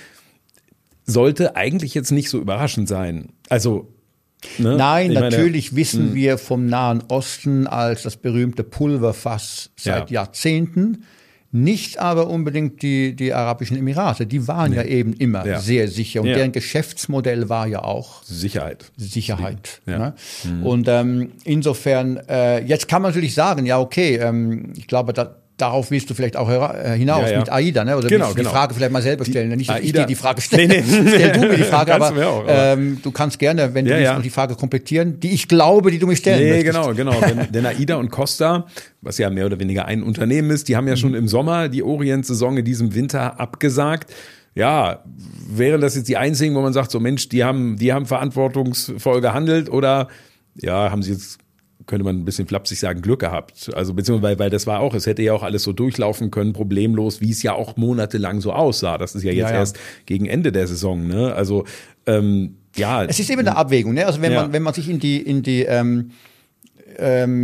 sollte eigentlich jetzt nicht so überraschend sein. Also Ne? Nein, ich natürlich meine, wissen mh. wir vom Nahen Osten als das berühmte Pulverfass seit ja. Jahrzehnten. Nicht aber unbedingt die, die Arabischen Emirate. Die waren nee. ja eben immer ja. sehr sicher. Und ja. deren Geschäftsmodell war ja auch Sicherheit. Sicherheit. Ja. Ne? Mhm. Und ähm, insofern, äh, jetzt kann man natürlich sagen, ja okay, ähm, ich glaube, da darauf willst du vielleicht auch hinaus ja, ja. mit AIDA, ne? Oder genau, willst du genau. die Frage vielleicht mal selber stellen? Nicht, dass AIDA. ich dir die Frage stelle. Nee, nee. Stell du mir die Frage, aber, auch, aber. Ähm, du kannst gerne, wenn du ja, willst, ja. noch die Frage komplettieren, die ich glaube, die du mir stellen nee, möchtest. Genau, genau. Denn, denn AIDA und Costa, was ja mehr oder weniger ein Unternehmen ist, die haben ja schon im Sommer die Orient-Saison in diesem Winter abgesagt. Ja, wären das jetzt die einzigen, wo man sagt, so Mensch, die haben, die haben verantwortungsvoll gehandelt oder ja, haben sie jetzt, könnte man ein bisschen flapsig sagen, Glück gehabt. Also beziehungsweise, weil das war auch, es hätte ja auch alles so durchlaufen können, problemlos, wie es ja auch monatelang so aussah. Das ist ja jetzt ja, ja. erst gegen Ende der Saison, ne? Also ähm, ja. Es ist eben eine Abwägung, ne? Also wenn ja. man wenn man sich in die in die ähm, ähm,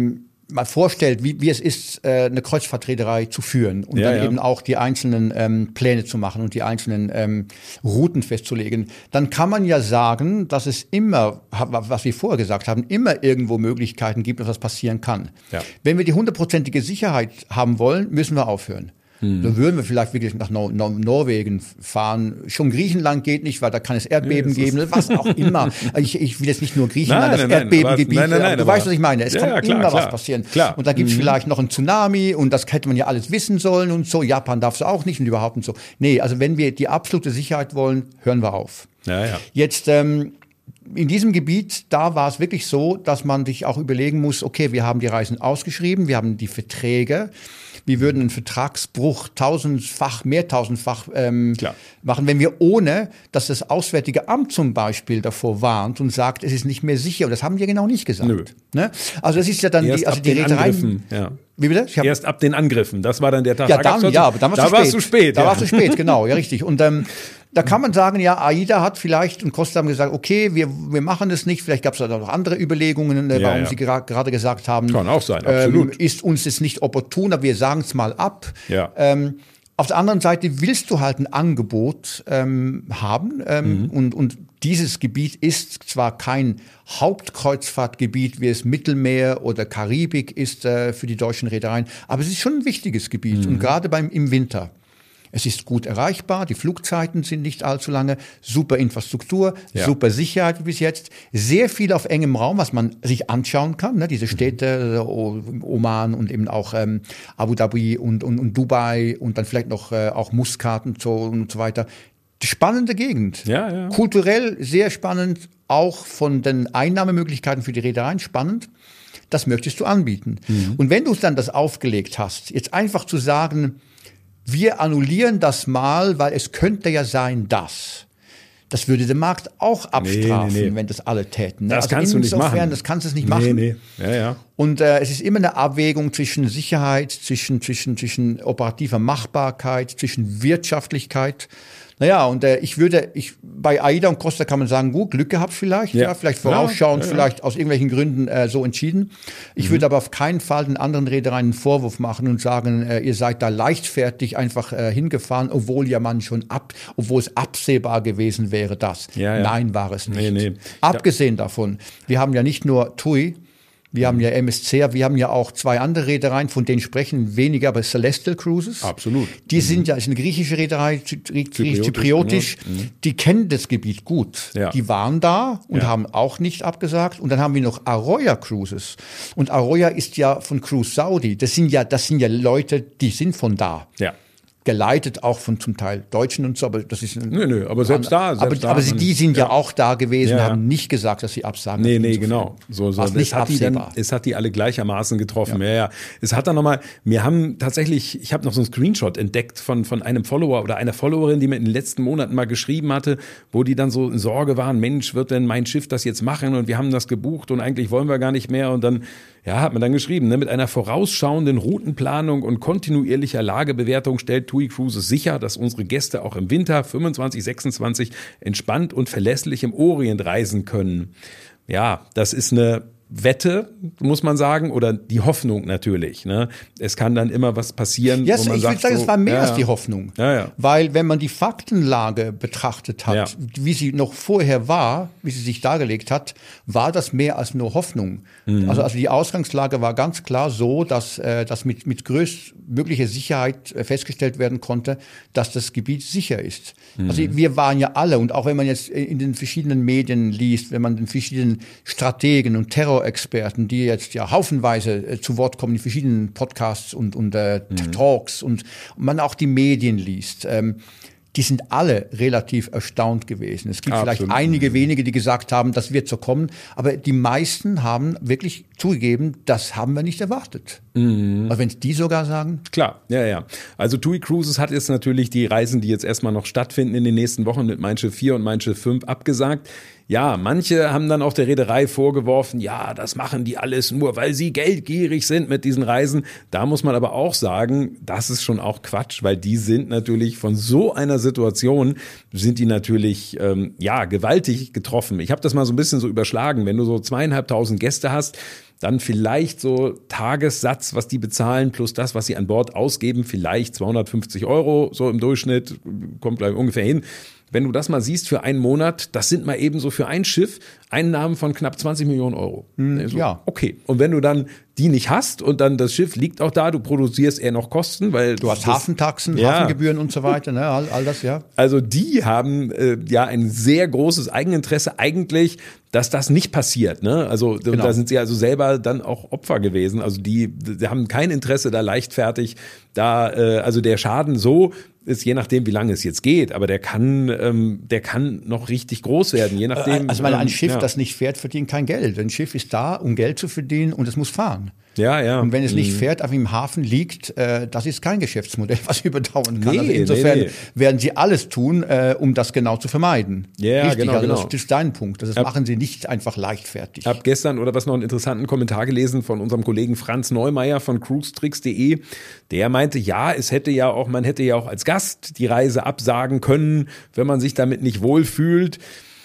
mal vorstellt, wie, wie es ist, äh, eine Kreuzfahrtreederei zu führen und ja, dann ja. eben auch die einzelnen ähm, Pläne zu machen und die einzelnen ähm, Routen festzulegen, dann kann man ja sagen, dass es immer, was wir vorher gesagt haben, immer irgendwo Möglichkeiten gibt, dass was passieren kann. Ja. Wenn wir die hundertprozentige Sicherheit haben wollen, müssen wir aufhören. Hm. Dann würden wir vielleicht wirklich nach Nor- Nor- Norwegen fahren. Schon Griechenland geht nicht, weil da kann es Erdbeben nee, geben, was auch immer. Ich, ich will jetzt nicht nur Griechenland, nein, das nein, Erdbebengebiet, nein, nein, nein, aber du aber, weißt, was ich meine. Es ja, kann ja, klar, immer klar, was passieren. Klar. Und da gibt es mhm. vielleicht noch einen Tsunami und das hätte man ja alles wissen sollen und so. Japan darf es auch nicht und überhaupt und so. Nee, also wenn wir die absolute Sicherheit wollen, hören wir auf. Ja, ja. Jetzt, ähm, in diesem Gebiet, da war es wirklich so, dass man sich auch überlegen muss, okay, wir haben die Reisen ausgeschrieben, wir haben die Verträge, wir würden einen Vertragsbruch tausendfach, mehrtausendfach ähm, machen, wenn wir ohne, dass das Auswärtige Amt zum Beispiel davor warnt und sagt, es ist nicht mehr sicher. Und das haben die genau nicht gesagt. Nö. Ne? Also es ist ja dann Erst die, also ab die den Reedereien. Angriffen, ja. Wie bitte? Ich hab, Erst ab den Angriffen, das war dann der Tag. ja, da dann, ja, aber dann da warst du spät. Da ja. warst du spät, genau, ja, richtig. Und ähm, da kann man sagen, ja, AIDA hat vielleicht und Costa haben gesagt, okay, wir, wir machen das nicht. Vielleicht gab es da noch andere Überlegungen, äh, Ja, warum ja. sie gra- gerade gesagt haben. Kann auch sein, absolut. Ähm, ist uns jetzt nicht opportun, aber wir sagen es mal ab. Ja. Ähm, auf der anderen Seite willst du halt ein Angebot ähm, haben ähm, Mhm. und, und dieses Gebiet ist zwar kein Hauptkreuzfahrtgebiet, wie es Mittelmeer oder Karibik ist äh, für die deutschen Reedereien, aber es ist schon ein wichtiges Gebiet Mhm. und gerade beim im Winter. Es ist gut erreichbar, die Flugzeiten sind nicht allzu lange, super Infrastruktur, Ja. super Sicherheit wie bis jetzt, sehr viel auf engem Raum, was man sich anschauen kann, ne? Diese Städte, äh, Oman und eben auch ähm, Abu Dhabi und, und, und Dubai und dann vielleicht noch äh, auch Muscat und so und so weiter. Die spannende Gegend, Ja, ja. kulturell sehr spannend, auch von den Einnahmemöglichkeiten für die Reedereien spannend. Das möchtest du anbieten. Mhm. Und wenn du dann das aufgelegt hast, jetzt einfach zu sagen, wir annullieren das mal, weil es könnte ja sein, dass. Das würde der Markt auch abstrafen, Nee, nee, nee. wenn das alle täten. Ne? Das also kannst du nicht insofern, machen. Das kannst du nicht Nee, machen. nee. Ja, ja. Und äh, es ist immer eine Abwägung zwischen Sicherheit, zwischen, zwischen, zwischen operativer Machbarkeit, zwischen Wirtschaftlichkeit. Naja, und äh, ich würde, ich bei AIDA und Costa kann man sagen, gut, Glück gehabt vielleicht, ja, Ja. vielleicht vorausschauend, Ja, ja, ja. vielleicht aus irgendwelchen Gründen äh, so entschieden. Ich Mhm. würde aber auf keinen Fall den anderen Reedereien einen Vorwurf machen und sagen, äh, ihr seid da leichtfertig einfach äh, hingefahren, obwohl ja man schon ab, obwohl es absehbar gewesen wäre, das. Ja, ja. Nein, war es nicht. Nee, nee. Abgesehen davon, wir haben ja nicht nur T U I, wir haben ja M S C, wir haben ja auch zwei andere Reedereien, von denen sprechen weniger, aber Celestial Cruises. Absolut. Die sind ja, ist eine griechische Reederei, zy- griechisch, Zypriotisch, zypriotisch, genau. Mhm. die kennen das Gebiet gut. Ja. Die waren da und Ja. haben auch nicht abgesagt. Und dann haben wir noch Arroya Cruises. Und Arroya ist ja von Cruise Saudi. Das sind ja, das sind ja Leute, die sind von da. Ja. Geleitet auch von zum Teil Deutschen und so, aber das ist ein, Nö, nö, aber selbst da, selbst aber, da aber man- die sind ja, ja. auch da gewesen, Ja, ja. haben nicht gesagt, dass sie absagen. Nee, nee, Insofern genau. So, so. war's Das nicht hat die dann, absehbar. es hat die alle gleichermaßen getroffen. Ja, ja. Es hat dann nochmal, wir haben tatsächlich, ich habe noch so einen Screenshot entdeckt von, von einem Follower oder einer Followerin, die mir in den letzten Monaten mal geschrieben hatte, wo die dann so in Sorge waren, Mensch, wird denn mein Schiff das jetzt machen und wir haben das gebucht und eigentlich wollen wir gar nicht mehr und dann, ja, hat man dann geschrieben, ne, mit einer vorausschauenden Routenplanung und kontinuierlicher Lagebewertung stellt T U I Cruises sicher, dass unsere Gäste auch im Winter fünfundzwanzig, sechsundzwanzig entspannt und verlässlich im Orient reisen können. Ja, das ist eine Wette, muss man sagen, oder die Hoffnung natürlich. Ne? Es kann dann immer was passieren, Ja, wo man ich sagt, würde sagen, so, es war mehr ja, als ja. die Hoffnung. Ja, ja. Weil wenn man die Faktenlage betrachtet hat, Ja. wie sie noch vorher war, wie sie sich dargelegt hat, war das mehr als nur Hoffnung. Mhm. Also, also die Ausgangslage war ganz klar so, dass, äh, dass mit, mit größtmöglicher Sicherheit äh, festgestellt werden konnte, dass das Gebiet sicher ist. Mhm. Also wir waren ja alle, und auch wenn man jetzt in den verschiedenen Medien liest, wenn man den verschiedenen Strategen und Terrorexperten, die jetzt ja haufenweise äh, zu Wort kommen, in verschiedenen Podcasts und, und äh, Mhm. Talks und man auch die Medien liest, ähm, die sind alle relativ erstaunt gewesen. Es gibt Absolut. vielleicht einige wenige, die gesagt haben, das wird so kommen, aber die meisten haben wirklich zugegeben, das haben wir nicht erwartet. Mhm. Also wenn es die sogar sagen. Klar, ja, ja. Also T U I Cruises hat jetzt natürlich die Reisen, die jetzt erstmal noch stattfinden in den nächsten Wochen mit Mein Schiff vier und Mein Schiff fünf abgesagt. Ja, manche haben dann auch der Reederei vorgeworfen, ja, das machen die alles nur, weil sie geldgierig sind mit diesen Reisen. Da muss man aber auch sagen, das ist schon auch Quatsch, weil die sind natürlich von so einer Situation, sind die natürlich, ähm, ja, gewaltig getroffen. Ich habe das mal so ein bisschen so überschlagen. Wenn du so zweieinhalbtausend Gäste hast, dann vielleicht so Tagessatz, was die bezahlen, plus das, was sie an Bord ausgeben, vielleicht zweihundertfünfzig Euro, so im Durchschnitt, kommt gleich ungefähr hin. Wenn du das mal siehst für einen Monat, das sind mal eben so für ein Schiff Einnahmen von knapp zwanzig Millionen Euro. Also, ja. Okay. Und wenn du dann die nicht hast und dann das Schiff liegt auch da, du produzierst eher noch Kosten, weil du hast das, Hafentaxen, ja. Hafengebühren und so weiter, ne? all, all das, ja. Also die haben äh, ja ein sehr großes Eigeninteresse eigentlich, dass das nicht passiert. Ne? Also genau. Da sind sie also selber dann auch Opfer gewesen. Also die, die haben kein Interesse da leichtfertig, da äh, also der Schaden so ist, je nachdem, wie lange es jetzt geht, aber der kann, ähm, der kann noch richtig groß werden, je nachdem. Also meine, ein ähm, Schiff, ja. das nicht fährt, verdient kein Geld. Ein Schiff ist da, um Geld zu verdienen und es muss fahren. Ja, ja. Und wenn es nicht mhm. fährt, einfach im Hafen liegt, äh, das ist kein Geschäftsmodell, was überdauern kann. Nee, also insofern nee, nee. werden sie alles tun, äh, um das genau zu vermeiden. Ja, Richtig, genau, also genau. das ist dein Punkt. Das Ab, machen sie nicht einfach leichtfertig. Ich habe gestern oder was noch einen interessanten Kommentar gelesen von unserem Kollegen Franz Neumeier von cruise tricks punkt de. Der meinte, ja, es hätte ja auch, man hätte ja auch als Gast die Reise absagen können, wenn man sich damit nicht wohlfühlt.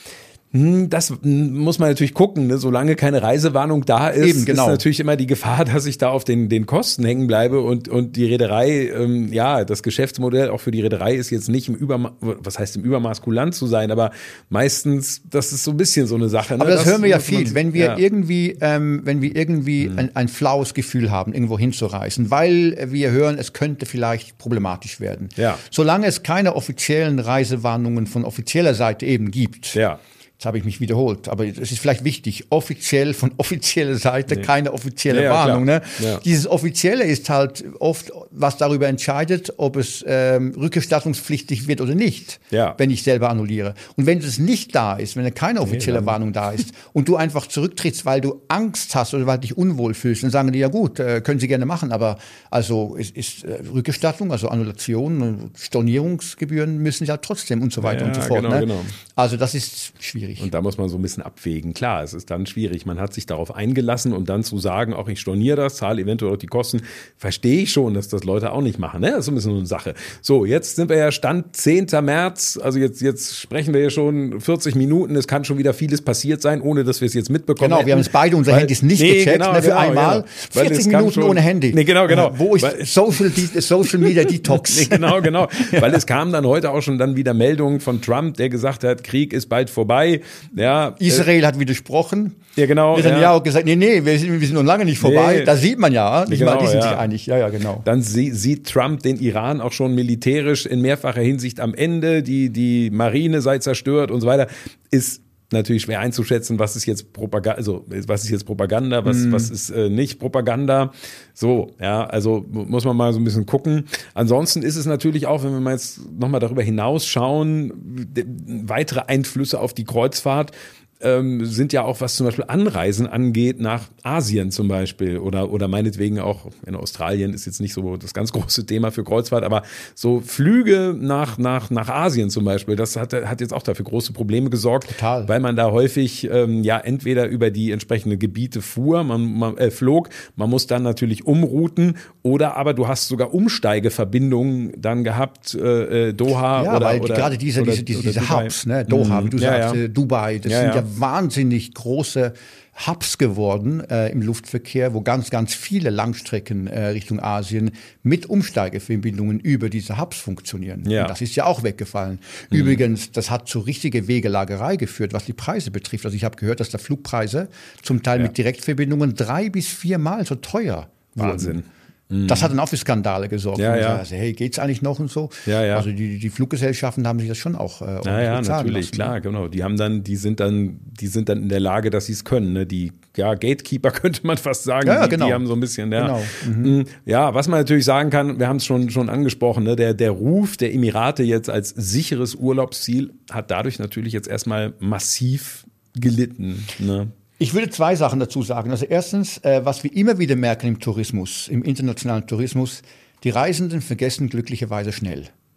Das muss man natürlich gucken, ne? Solange keine Reisewarnung da ist, Eben, genau. ist natürlich immer die Gefahr, dass ich da auf den den Kosten hängen bleibe und und die Reederei, ähm, ja, das Geschäftsmodell auch für die Reederei ist jetzt nicht im Übermaß, was heißt im Übermaß kulant zu sein, aber meistens, das ist so ein bisschen so eine Sache. Ne? Aber das, das hören wir ja viel, man, wenn wir ja. irgendwie, ähm, wenn wir irgendwie mhm. ein, ein flaues Gefühl haben, irgendwo hinzureisen, weil wir hören, es könnte vielleicht problematisch werden. Ja. Solange es keine offiziellen Reisewarnungen von offizieller Seite eben gibt. Ja. Jetzt habe ich mich wiederholt, aber es ist vielleicht wichtig, offiziell von offizieller Seite, nee. keine offizielle ja, ja, Warnung. Ne? Ja. Dieses Offizielle ist halt oft, was darüber entscheidet, ob es ähm, rückerstattungspflichtig wird oder nicht, ja. wenn ich selber annulliere. Und wenn es nicht da ist, wenn keine offizielle nee, Warnung da ist und du einfach zurücktrittst, weil du Angst hast oder weil du dich unwohl fühlst, dann sagen die, ja gut, äh, können sie gerne machen, aber also es ist äh, Rückerstattung, also Annulation, Stornierungsgebühren müssen ja trotzdem und so weiter ja, und so fort. Genau, ne? genau. Also das ist schwierig. Und da muss man so ein bisschen abwägen. Klar, es ist dann schwierig. Man hat sich darauf eingelassen und dann zu sagen, auch ich storniere das, zahle eventuell auch die Kosten, verstehe ich schon, dass das Leute auch nicht machen. Ne? Das ist so ein bisschen so eine Sache. So, jetzt sind wir ja Stand zehnten März. Also jetzt, jetzt sprechen wir ja schon vierzig Minuten. Es kann schon wieder vieles passiert sein, ohne dass wir es jetzt mitbekommen Genau, hätten. wir haben jetzt beide unsere Weil, Handys nicht nee, gecheckt. genau, Ne, für genau, einmal ja. vierzig Minuten schon, ohne Handy. Nee, genau, genau. Äh, wo ist Weil, Social, Social Media Detox? Nee, genau, genau. Weil es kamen dann heute auch schon dann wieder Meldungen von Trump, der gesagt hat, Krieg ist bald vorbei. Ja, Israel äh, hat widersprochen. Ja, genau. Wir haben ja auch gesagt, nee, nee, wir sind, wir sind noch lange nicht vorbei. Nee. Da sieht man ja, nicht genau, mal, die sind ja. sich einig. Ja, ja, genau. Dann sie, sieht Trump den Iran auch schon militärisch in mehrfacher Hinsicht am Ende. Die, die Marine sei zerstört und so weiter. Ist natürlich schwer einzuschätzen, was ist jetzt Propaganda, also was ist jetzt Propaganda, was, mm. was ist äh, nicht Propaganda. So, ja, also muss man mal so ein bisschen gucken. Ansonsten ist es natürlich auch, wenn wir mal jetzt nochmal darüber hinausschauen, weitere Einflüsse auf die Kreuzfahrt. Ähm, sind ja auch, was zum Beispiel Anreisen angeht, nach Asien zum Beispiel oder oder meinetwegen auch in Australien ist jetzt nicht so das ganz große Thema für Kreuzfahrt, aber so Flüge nach nach nach Asien zum Beispiel, das hat hat jetzt auch dafür große Probleme gesorgt, Total. Weil man da häufig ähm, ja entweder über die entsprechenden Gebiete fuhr, man, man äh, flog, man muss dann natürlich umrouten oder aber du hast sogar Umsteigeverbindungen dann gehabt, äh, Doha ja, oder weil oder, gerade diese oder, diese diese, oder diese Dubai. Hubs, ne, Doha, mhm. wie du ja, sagst, ja. äh, Dubai, das ja, sind ja, ja wahnsinnig große Hubs geworden äh, im Luftverkehr, wo ganz, ganz viele Langstrecken äh, Richtung Asien mit Umsteigeverbindungen über diese Hubs funktionieren. Ja. Und das ist ja auch weggefallen. Mhm. Übrigens, das hat zu richtiger Wegelagerei geführt, was die Preise betrifft. Also ich habe gehört, dass da Flugpreise zum Teil ja. mit Direktverbindungen drei bis viermal so teuer Wahnsinn. wurden. Das hat dann auch für Skandale gesorgt. Ja, und ja. also, hey, geht's eigentlich noch und so? Ja, ja. Also die, die Fluggesellschaften haben sich das schon auch äh, ja, ja, natürlich, lassen. klar, genau. Die haben dann, die sind dann, die sind dann in der Lage, dass sie es können. Ne? Die ja, Gatekeeper könnte man fast sagen. Ja, ja, die, genau. die haben so ein bisschen, ja. Genau. Mhm. Ja, was man natürlich sagen kann, wir haben es schon schon angesprochen, ne? der der Ruf der Emirate jetzt als sicheres Urlaubsziel hat dadurch natürlich jetzt erstmal massiv gelitten. Ne? Ich würde zwei Sachen dazu sagen. Also erstens, äh, was wir immer wieder merken im Tourismus, im internationalen Tourismus, die Reisenden vergessen glücklicherweise schnell.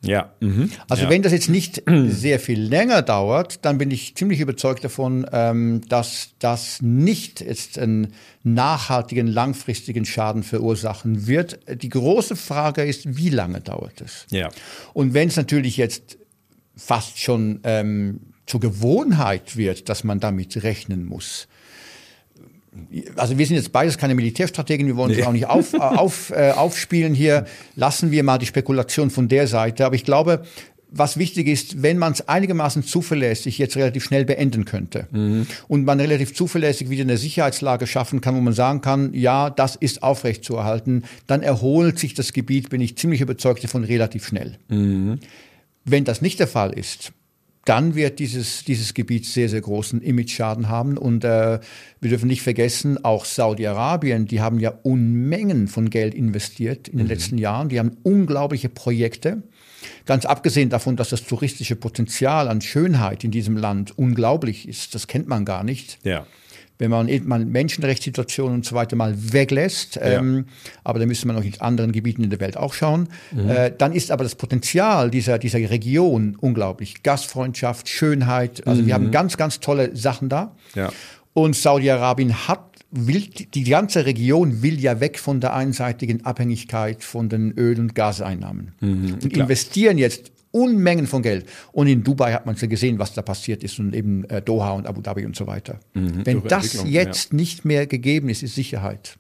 Ja. Mhm. Also ja. wenn das jetzt nicht sehr viel länger dauert, dann bin ich ziemlich überzeugt davon, ähm, dass das nicht jetzt einen nachhaltigen, langfristigen Schaden verursachen wird. Die große Frage ist, wie lange dauert es? Ja. Und wenn es natürlich jetzt fast schon ähm, zur Gewohnheit wird, dass man damit rechnen muss. Also wir sind jetzt beides keine Militärstrategen, wir wollen nee. sie auch nicht auf, auf, äh, aufspielen hier. Lassen wir mal die Spekulation von der Seite. Aber ich glaube, was wichtig ist, wenn man es einigermaßen zuverlässig jetzt relativ schnell beenden könnte mhm. und man relativ zuverlässig wieder eine Sicherheitslage schaffen kann, wo man sagen kann, ja, das ist aufrechtzuerhalten, dann erholt sich das Gebiet, bin ich ziemlich überzeugt davon, relativ schnell. Mhm. Wenn das nicht der Fall ist, dann wird dieses, dieses Gebiet sehr, sehr großen Image-Schaden haben. Und äh, wir dürfen nicht vergessen, auch Saudi-Arabien, die haben ja Unmengen von Geld investiert in den mhm. letzten Jahren. Die haben unglaubliche Projekte. Ganz abgesehen davon, dass das touristische Potenzial an Schönheit in diesem Land unglaublich ist. Das kennt man gar nicht. Ja. Wenn man, man Menschenrechtssituationen und so weiter mal weglässt, ja. ähm, aber da müsste man auch in anderen Gebieten in der Welt auch schauen, mhm. äh, dann ist aber das Potenzial dieser, dieser Region unglaublich. Gastfreundschaft, Schönheit, also mhm. wir haben ganz, ganz tolle Sachen da. Ja. Und Saudi-Arabien hat, will, die ganze Region will ja weg von der einseitigen Abhängigkeit von den Öl- und Gaseinnahmen. Mhm, und klar. investieren jetzt Unmengen von Geld. Und in Dubai hat man ja gesehen, was da passiert ist und eben äh, Doha und Abu Dhabi und so weiter. Mhm, Wenn das jetzt ja. nicht mehr gegeben ist, ist Sicherheit.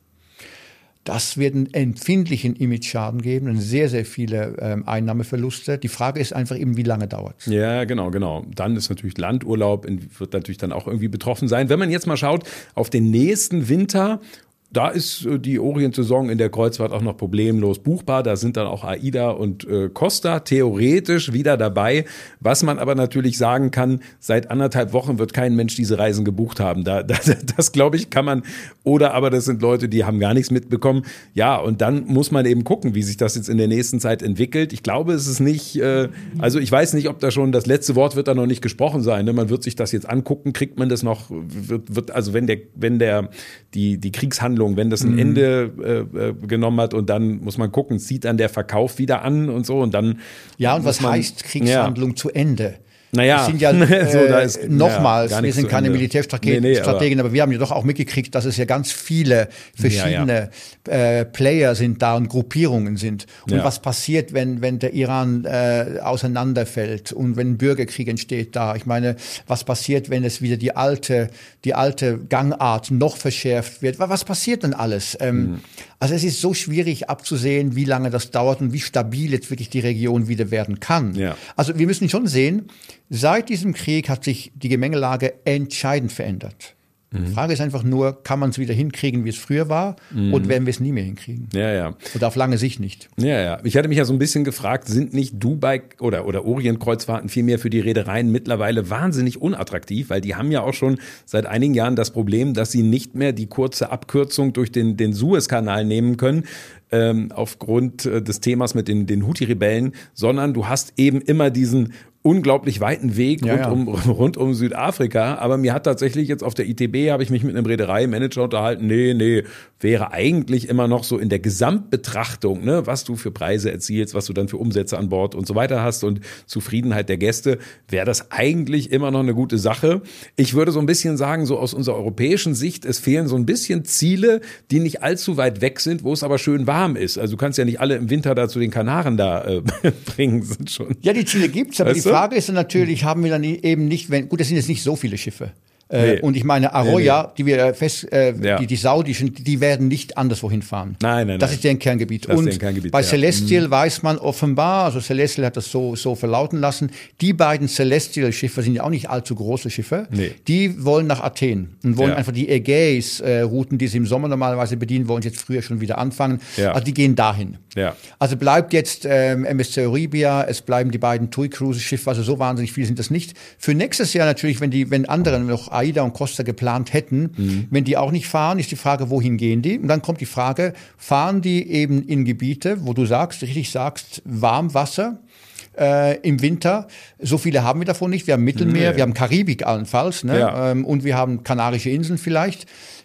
Das wird einen empfindlichen Image-Schaden geben, und sehr, sehr viele ähm, Einnahmeverluste. Die Frage ist einfach eben, wie lange dauert es? Ja, genau, genau. Dann ist natürlich Landurlaub, wird natürlich dann auch irgendwie betroffen sein. Wenn man jetzt mal schaut auf den nächsten Winter, da ist die Orient-Saison in der Kreuzfahrt auch noch problemlos buchbar. Da sind dann auch AIDA und äh, Costa theoretisch wieder dabei. Was man aber natürlich sagen kann, seit anderthalb Wochen wird kein Mensch diese Reisen gebucht haben. Da, da, das glaube ich kann man. Oder aber das sind Leute, die haben gar nichts mitbekommen. Ja, und dann muss man eben gucken, wie sich das jetzt in der nächsten Zeit entwickelt. Ich glaube, es ist nicht, äh, also ich weiß nicht, ob da schon das letzte Wort wird da noch nicht gesprochen sein. Ne? Man wird sich das jetzt angucken, kriegt man das noch, wird, wird also wenn der, wenn der, die, die Kriegshandlung wenn das ein Ende äh, genommen hat und dann muss man gucken, zieht dann der Verkauf wieder an und so und dann. Ja, und was man, heißt Kriegshandlung ja. zu Ende? Naja, wir sind ja äh, so, da ist, nochmals, ja, wir sind keine Militärstrategen, nee, nee, aber, aber wir haben ja doch auch mitgekriegt, dass es ja ganz viele verschiedene ja, ja. Äh, Player sind da und Gruppierungen sind. Und ja. was passiert, wenn wenn der Iran äh, auseinanderfällt und wenn ein Bürgerkrieg entsteht da? Ich meine, was passiert, wenn es wieder die alte die alte Gangart noch verschärft wird? Was passiert denn alles? Ähm, mhm. Also es ist so schwierig abzusehen, wie lange das dauert und wie stabil jetzt wirklich die Region wieder werden kann. Ja. Also wir müssen schon sehen, seit diesem Krieg hat sich die Gemengelage entscheidend verändert. Mhm. Die Frage ist einfach nur, kann man es wieder hinkriegen, wie es früher war, mhm. oder werden wir es nie mehr hinkriegen? Ja, ja. Oder auf lange Sicht nicht. Ja, ja. Ich hatte mich ja so ein bisschen gefragt, sind nicht Dubai oder, oder Orient-Kreuzfahrten vielmehr für die Reedereien mittlerweile wahnsinnig unattraktiv, weil die haben ja auch schon seit einigen Jahren das Problem, dass sie nicht mehr die kurze Abkürzung durch den, den Suezkanal nehmen können, ähm, aufgrund des Themas mit den, den Houthi-Rebellen, sondern du hast eben immer diesen unglaublich weiten Weg ja, rund, ja. Um, rund um Südafrika. Aber mir hat tatsächlich jetzt auf der I T B, habe ich mich mit einem Reedereimanager unterhalten, nee, nee, wäre eigentlich immer noch so in der Gesamtbetrachtung, ne, was du für Preise erzielst, was du dann für Umsätze an Bord und so weiter hast und Zufriedenheit der Gäste, wäre das eigentlich immer noch eine gute Sache. Ich würde so ein bisschen sagen, so aus unserer europäischen Sicht, es fehlen so ein bisschen Ziele, die nicht allzu weit weg sind, wo es aber schön warm ist. Also du kannst ja nicht alle im Winter da zu den Kanaren da äh, bringen, sind schon. Ja, die Ziele gibt's, aber weißt die Frage ist dann natürlich, haben wir dann eben nicht, wenn, gut, das sind jetzt nicht so viele Schiffe. Nee. Und ich meine, Aroya, nee, nee. die wir fest, äh, ja. die, die saudischen, die werden nicht anderswohin fahren. Nein, nein, Das nein. ist deren Kerngebiet. Das und ist deren Kerngebiet, bei ja. Celestial mhm. weiß man offenbar, also Celestial hat das so, so verlauten lassen, die beiden Celestial-Schiffe sind ja auch nicht allzu große Schiffe. Nee. Die wollen nach Athen und wollen ja. einfach die Ägäis-Routen, die sie im Sommer normalerweise bedienen, wollen jetzt früher schon wieder anfangen. Ja. Also die gehen dahin. Ja. Also bleibt jetzt ähm, M S C Euribia, es bleiben die beiden T U I-Cruise-Schiffe, also so wahnsinnig viel sind das nicht. Für nächstes Jahr natürlich, wenn die, wenn andere noch AIDA und Costa geplant hätten, mhm. wenn die auch nicht fahren, ist die Frage, wohin gehen die? Und dann kommt die Frage, fahren die eben in Gebiete, wo du sagst, richtig sagst, Warmwasser, Äh, im Winter. So viele haben wir davon nicht. Wir haben Mittelmeer, nee. wir haben Karibik allenfalls, ne? Ja. Ähm, und wir haben Kanarische Inseln vielleicht.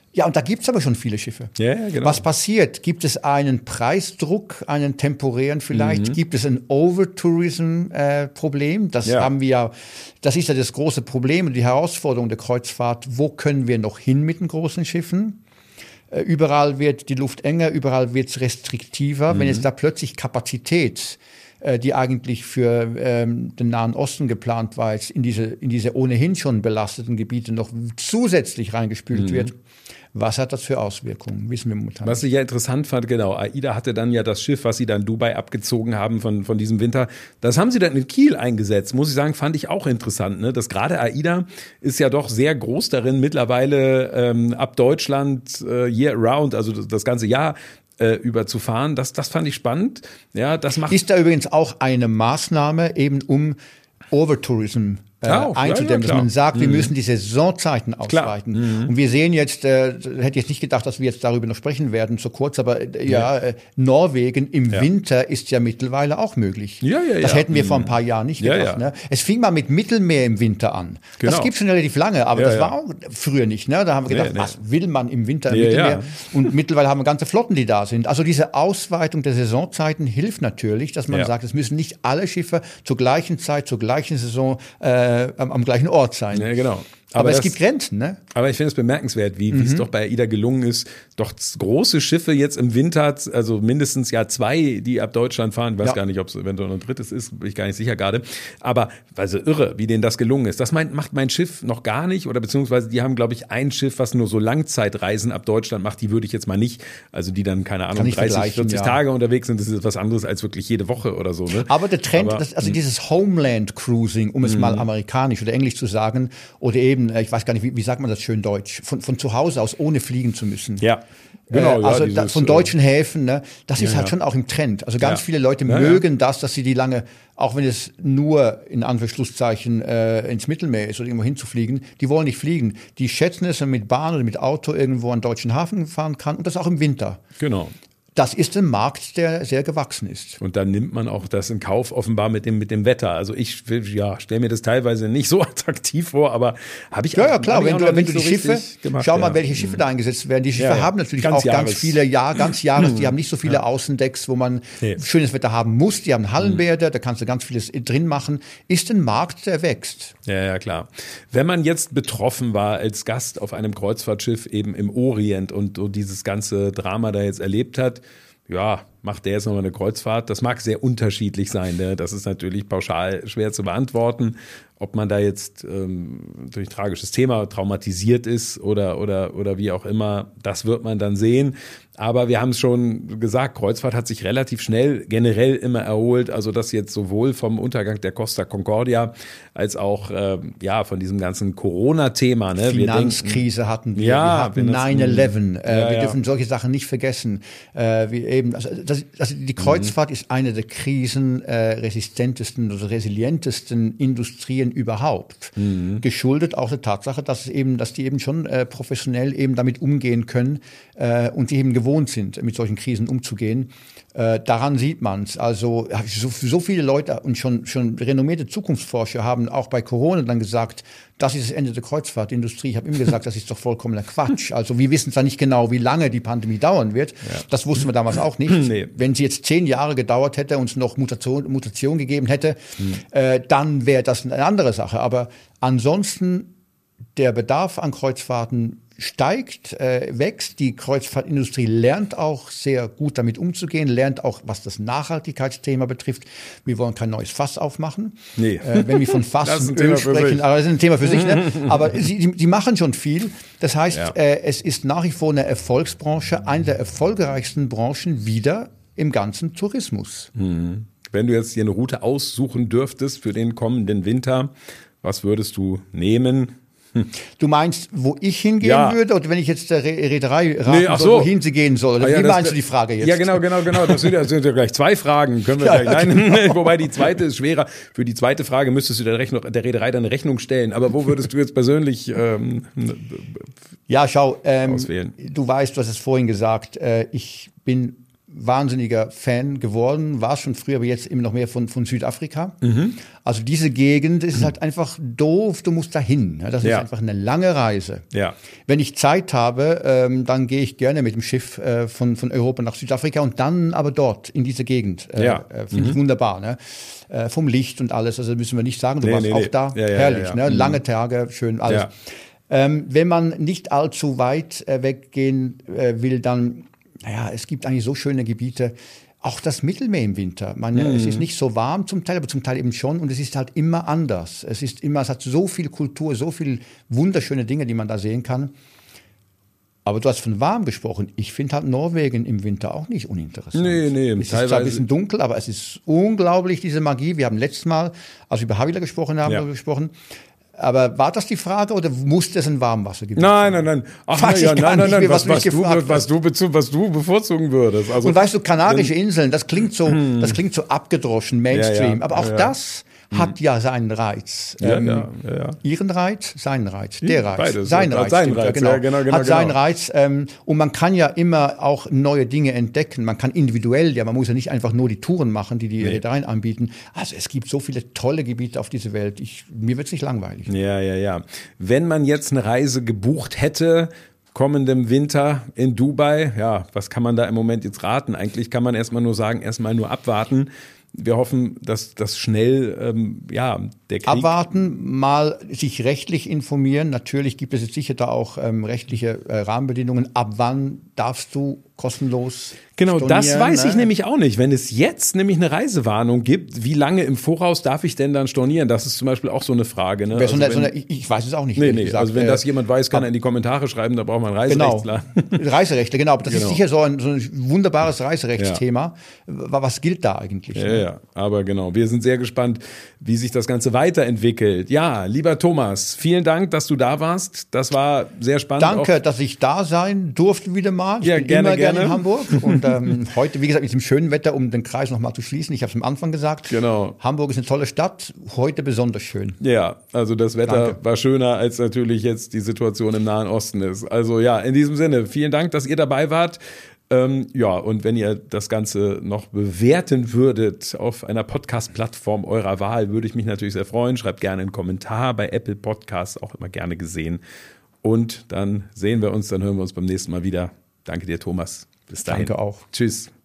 Ja, und da gibt es aber schon viele Schiffe. Ja, ja, genau. Was passiert? Gibt es einen Preisdruck, einen temporären vielleicht? Mhm. Gibt es ein Overtourism-Problem? Äh, das ja. haben wir, das ist ja das große Problem und die Herausforderung der Kreuzfahrt. Wo können wir noch hin mit den großen Schiffen? Äh, überall wird die Luft enger, überall wird es restriktiver. Mhm. Wenn jetzt da plötzlich Kapazität, äh, die eigentlich für ähm, den Nahen Osten geplant war, jetzt in diese, in diese ohnehin schon belasteten Gebiete noch zusätzlich reingespült mhm. wird, was hat das für Auswirkungen? Wissen wir momentan. Was ich ja interessant fand, genau, AIDA hatte dann ja das Schiff, was sie dann Dubai abgezogen haben von, von diesem Winter, das haben sie dann in Kiel eingesetzt, muss ich sagen, fand ich auch interessant, ne? Dass gerade AIDA ist ja doch sehr groß darin, mittlerweile ähm, ab Deutschland äh, year round, also das, das ganze Jahr äh, über zu fahren. Das, das fand ich spannend. Ja, das macht ist da übrigens auch eine Maßnahme eben um Overtourism Äh, ja, einzudämmen, ja, ja, dass man sagt, wir mhm. müssen die Saisonzeiten ausweiten. Mhm. Und wir sehen jetzt, äh, hätte jetzt nicht gedacht, dass wir jetzt darüber noch sprechen werden, so kurz, aber äh, ja, äh, Norwegen im ja. Winter ist ja mittlerweile auch möglich. Ja, ja, das ja. hätten wir mhm. vor ein paar Jahren nicht gedacht. Ja, ja. Ne? Es fing mal mit Mittelmeer im Winter an. Genau. Das gibt schon relativ lange, aber ja, das war ja. auch früher nicht. Ne? Da haben wir gedacht, nee, nee. was will man im Winter im ja, Mittelmeer? Ja. Und mittlerweile haben wir ganze Flotten, die da sind. Also diese Ausweitung der Saisonzeiten hilft natürlich, dass man ja. sagt, es müssen nicht alle Schiffe zur gleichen Zeit, zur gleichen Saison äh, am, am gleichen Ort sein. Ja, genau. Aber, aber es das, gibt Grenzen, ne? Aber ich finde es bemerkenswert, wie, mhm. wie es doch bei AIDA gelungen ist, doch große Schiffe jetzt im Winter, also mindestens ja zwei, die ab Deutschland fahren, ich weiß ja. gar nicht, ob es eventuell noch ein drittes ist, bin ich gar nicht sicher gerade, aber also irre, wie denen das gelungen ist. Das mein, macht mein Schiff noch gar nicht, oder beziehungsweise die haben, glaube ich, ein Schiff, was nur so Langzeitreisen ab Deutschland macht, die würde ich jetzt mal nicht, also die dann, keine Ahnung, dreißig, vierzig ja. Tage unterwegs sind, das ist was anderes als wirklich jede Woche oder so. Ne? Aber der Trend, aber, das, also dieses Homeland Cruising, um es m- mal amerikanisch oder englisch zu sagen, oder eben, ich weiß gar nicht, wie, wie sagt man das schön deutsch, von, von zu Hause aus ohne fliegen zu müssen. Ja, genau. Äh, also ja, dieses, da, von deutschen Häfen, ne, das ist ja, halt ja. schon auch im Trend. Also ganz ja. viele Leute ja, mögen ja. das, dass sie die lange, auch wenn es nur in Anführungszeichen äh, ins Mittelmeer ist oder irgendwo hinzufliegen, die wollen nicht fliegen. Die schätzen es, wenn man mit Bahn oder mit Auto irgendwo an den deutschen Hafen fahren kann und das auch im Winter. Genau. Das ist ein Markt, der sehr gewachsen ist. Und dann nimmt man auch das in Kauf, offenbar mit dem mit dem Wetter. Also ich ja, stelle mir das teilweise nicht so attraktiv vor, aber habe ich ja, auch, ja klar, wenn du, wenn du die so Schiffe, gemacht, schau mal, ja. welche Schiffe da eingesetzt werden. Die Schiffe ja, ja. haben natürlich ganz auch Jahres. ganz viele, ja, ganz Jahres, die haben nicht so viele ja. Außendecks, wo man nee. schönes Wetter haben muss. Die haben Hallenbäder, da kannst du ganz vieles drin machen. Ist ein Markt, der wächst. Ja, ja, klar. Wenn man jetzt betroffen war als Gast auf einem Kreuzfahrtschiff eben im Orient und so dieses ganze Drama da jetzt erlebt hat, ja, macht der jetzt nochmal eine Kreuzfahrt? Das mag sehr unterschiedlich sein. Ne? Das ist natürlich pauschal schwer zu beantworten, ob man da jetzt ähm, durch tragisches Thema traumatisiert ist oder, oder, oder wie auch immer. Das wird man dann sehen. Aber wir haben es schon gesagt, Kreuzfahrt hat sich relativ schnell generell immer erholt. Also das jetzt sowohl vom Untergang der Costa Concordia als auch äh, ja von diesem ganzen Corona-Thema. Ne? Finanzkrise denken, hatten wir, ja, wir hatten nine eleven. Äh, ja, wir ja. dürfen solche Sachen nicht vergessen. Äh, wie eben, also, das, also die Kreuzfahrt mhm. ist eine der krisenresistentesten äh, oder resilientesten Industrien überhaupt. Mhm. Geschuldet auch der Tatsache, dass es eben, dass die eben schon äh, professionell eben damit umgehen können äh, und die eben gewohnt sind, mit solchen Krisen umzugehen. Äh, daran sieht man es. Also so, so viele Leute und schon, schon renommierte Zukunftsforscher haben auch bei Corona dann gesagt, das ist das Ende der Kreuzfahrtindustrie. Ich habe ihm gesagt, das ist doch vollkommener Quatsch. Also wir wissen zwar nicht genau, wie lange die Pandemie dauern wird. Ja. Das wussten wir damals auch nicht. Nee. Wenn sie jetzt zehn Jahre gedauert hätte, uns noch Mutation, Mutation gegeben hätte, hm. äh, dann wäre das eine andere Sache. Aber ansonsten der Bedarf an Kreuzfahrten steigt, äh, wächst. Die Kreuzfahrtindustrie lernt auch sehr gut damit umzugehen, lernt auch, was das Nachhaltigkeitsthema betrifft. Wir wollen kein neues Fass aufmachen. Nee. Äh, wenn wir von Fass und Öl sprechen, aber das ist ein Thema für sich. Ne? Aber sie, die, die machen schon viel. Das heißt, ja. äh, es ist nach wie vor eine Erfolgsbranche, eine der erfolgreichsten Branchen wieder im ganzen Tourismus. Mhm. Wenn du jetzt dir eine Route aussuchen dürftest für den kommenden Winter, was würdest du nehmen? Du meinst, wo ich hingehen ja. würde, oder wenn ich jetzt der Reederei raten nee, ach soll, so. wohin sie gehen soll? Oder ah, ja, wie das, meinst du die Frage jetzt? Ja, genau, genau, genau. Das sind ja, das sind ja gleich zwei Fragen. Können wir ja, gleich, nein, genau. Wobei die zweite ist schwerer. Für die zweite Frage müsstest du der, Rechnung, der Reederei dann eine Rechnung stellen. Aber wo würdest du jetzt persönlich ähm, ja, schau, ähm, auswählen? Du weißt, du hast es vorhin gesagt, äh, ich bin wahnsinniger Fan geworden, war schon früher, aber jetzt immer noch mehr von, von Südafrika. Mhm. Also diese Gegend ist halt einfach doof, du musst dahin. Das ist ja. einfach eine lange Reise. Ja. Wenn ich Zeit habe, ähm, dann gehe ich gerne mit dem Schiff äh, von, von Europa nach Südafrika und dann aber dort, in diese Gegend. Äh, ja. äh, Finde mhm. ich wunderbar. Ne? Äh, vom Licht und alles, also müssen wir nicht sagen, du nee, warst nee, auch nee. da, ja, ja, herrlich, ja, ja. ne? Mhm. Lange Tage, schön alles. Ja. Ähm, wenn man nicht allzu weit äh, weggehen äh, will, dann, naja, es gibt eigentlich so schöne Gebiete, auch das Mittelmeer im Winter. Man, mhm. Es ist nicht so warm zum Teil, aber zum Teil eben schon und es ist halt immer anders. Es ist immer, es hat so viel Kultur, so viel wunderschöne Dinge, die man da sehen kann. Aber du hast von warm gesprochen. Ich finde halt Norwegen im Winter auch nicht uninteressant. Nee, nee, es ist zwar ein bisschen dunkel, aber es ist unglaublich, diese Magie. Wir haben letztes Mal, als wir über Havila gesprochen haben, ja. darüber gesprochen. Aber war das die Frage oder musste es ein Warmwassergebiet sein? Nein, nein, nein. Ach, na, ja, nein, nein, nein. Was, was, du, was, du, was du bevorzugen würdest. Also, und weißt du, Kanarische Inseln, das klingt so, hm. das klingt so abgedroschen, Mainstream. Ja, ja, aber auch ja, ja. das hat ja seinen Reiz. Ja, ähm, ja, ja, ja. Ihren Reiz, seinen Reiz, der Reiz. Beides. Sein Reiz, sein stimmt, Reiz. Ja, genau. Ja, genau, genau, hat seinen genau. Reiz. Ähm, und man kann ja immer auch neue Dinge entdecken. Man kann individuell, ja, man muss ja nicht einfach nur die Touren machen, die die nee. Reedereien anbieten. Also es gibt so viele tolle Gebiete auf dieser Welt. Ich, mir wird es nicht langweilig. Ja, ja, ja. Wenn man jetzt eine Reise gebucht hätte, kommendem Winter in Dubai, ja, was kann man da im Moment jetzt raten? Eigentlich kann man erstmal nur sagen, erstmal nur abwarten. Wir hoffen, dass das schnell, ähm, ja, der Krieg... Abwarten, mal sich rechtlich informieren. Natürlich gibt es jetzt sicher da auch ähm, rechtliche äh, Rahmenbedingungen. Ab wann darfst du kostenlos Genau, das weiß ne? ich nämlich auch nicht. Wenn es jetzt nämlich eine Reisewarnung gibt, wie lange im Voraus darf ich denn dann stornieren? Das ist zum Beispiel auch so eine Frage. Ne? Also so eine, so eine, ich, ich weiß es auch nicht. Nee, nee, gesagt. Also wenn das jemand weiß, kann er in die Kommentare schreiben, da braucht man Reiserechtler. Genau, Reiserechte, genau. Aber das genau. ist sicher so ein, so ein wunderbares Reiserechtsthema. Ja. Was gilt da eigentlich? Ja, ne? ja, aber genau. Wir sind sehr gespannt, wie sich das Ganze weiterentwickelt. Ja, lieber Thomas, vielen Dank, dass du da warst. Das war sehr spannend. Danke, auch. dass ich da sein durfte wieder mal. Ich ja, bin gerne, immer gerne gerne in Hamburg. Und ähm, heute, wie gesagt, mit dem schönen Wetter, um den Kreis nochmal zu schließen. Ich habe es am Anfang gesagt. Genau. Hamburg ist eine tolle Stadt. Heute besonders schön. Ja, also das Wetter Danke. war schöner, als natürlich jetzt die Situation im Nahen Osten ist. Also ja, in diesem Sinne, vielen Dank, dass ihr dabei wart. Ähm, ja, und wenn ihr das Ganze noch bewerten würdet auf einer Podcast-Plattform eurer Wahl, würde ich mich natürlich sehr freuen. Schreibt gerne einen Kommentar bei Apple Podcasts, auch immer gerne gesehen. Und dann sehen wir uns, dann hören wir uns beim nächsten Mal wieder. Danke dir, Thomas. Bis dahin. Danke auch. Tschüss.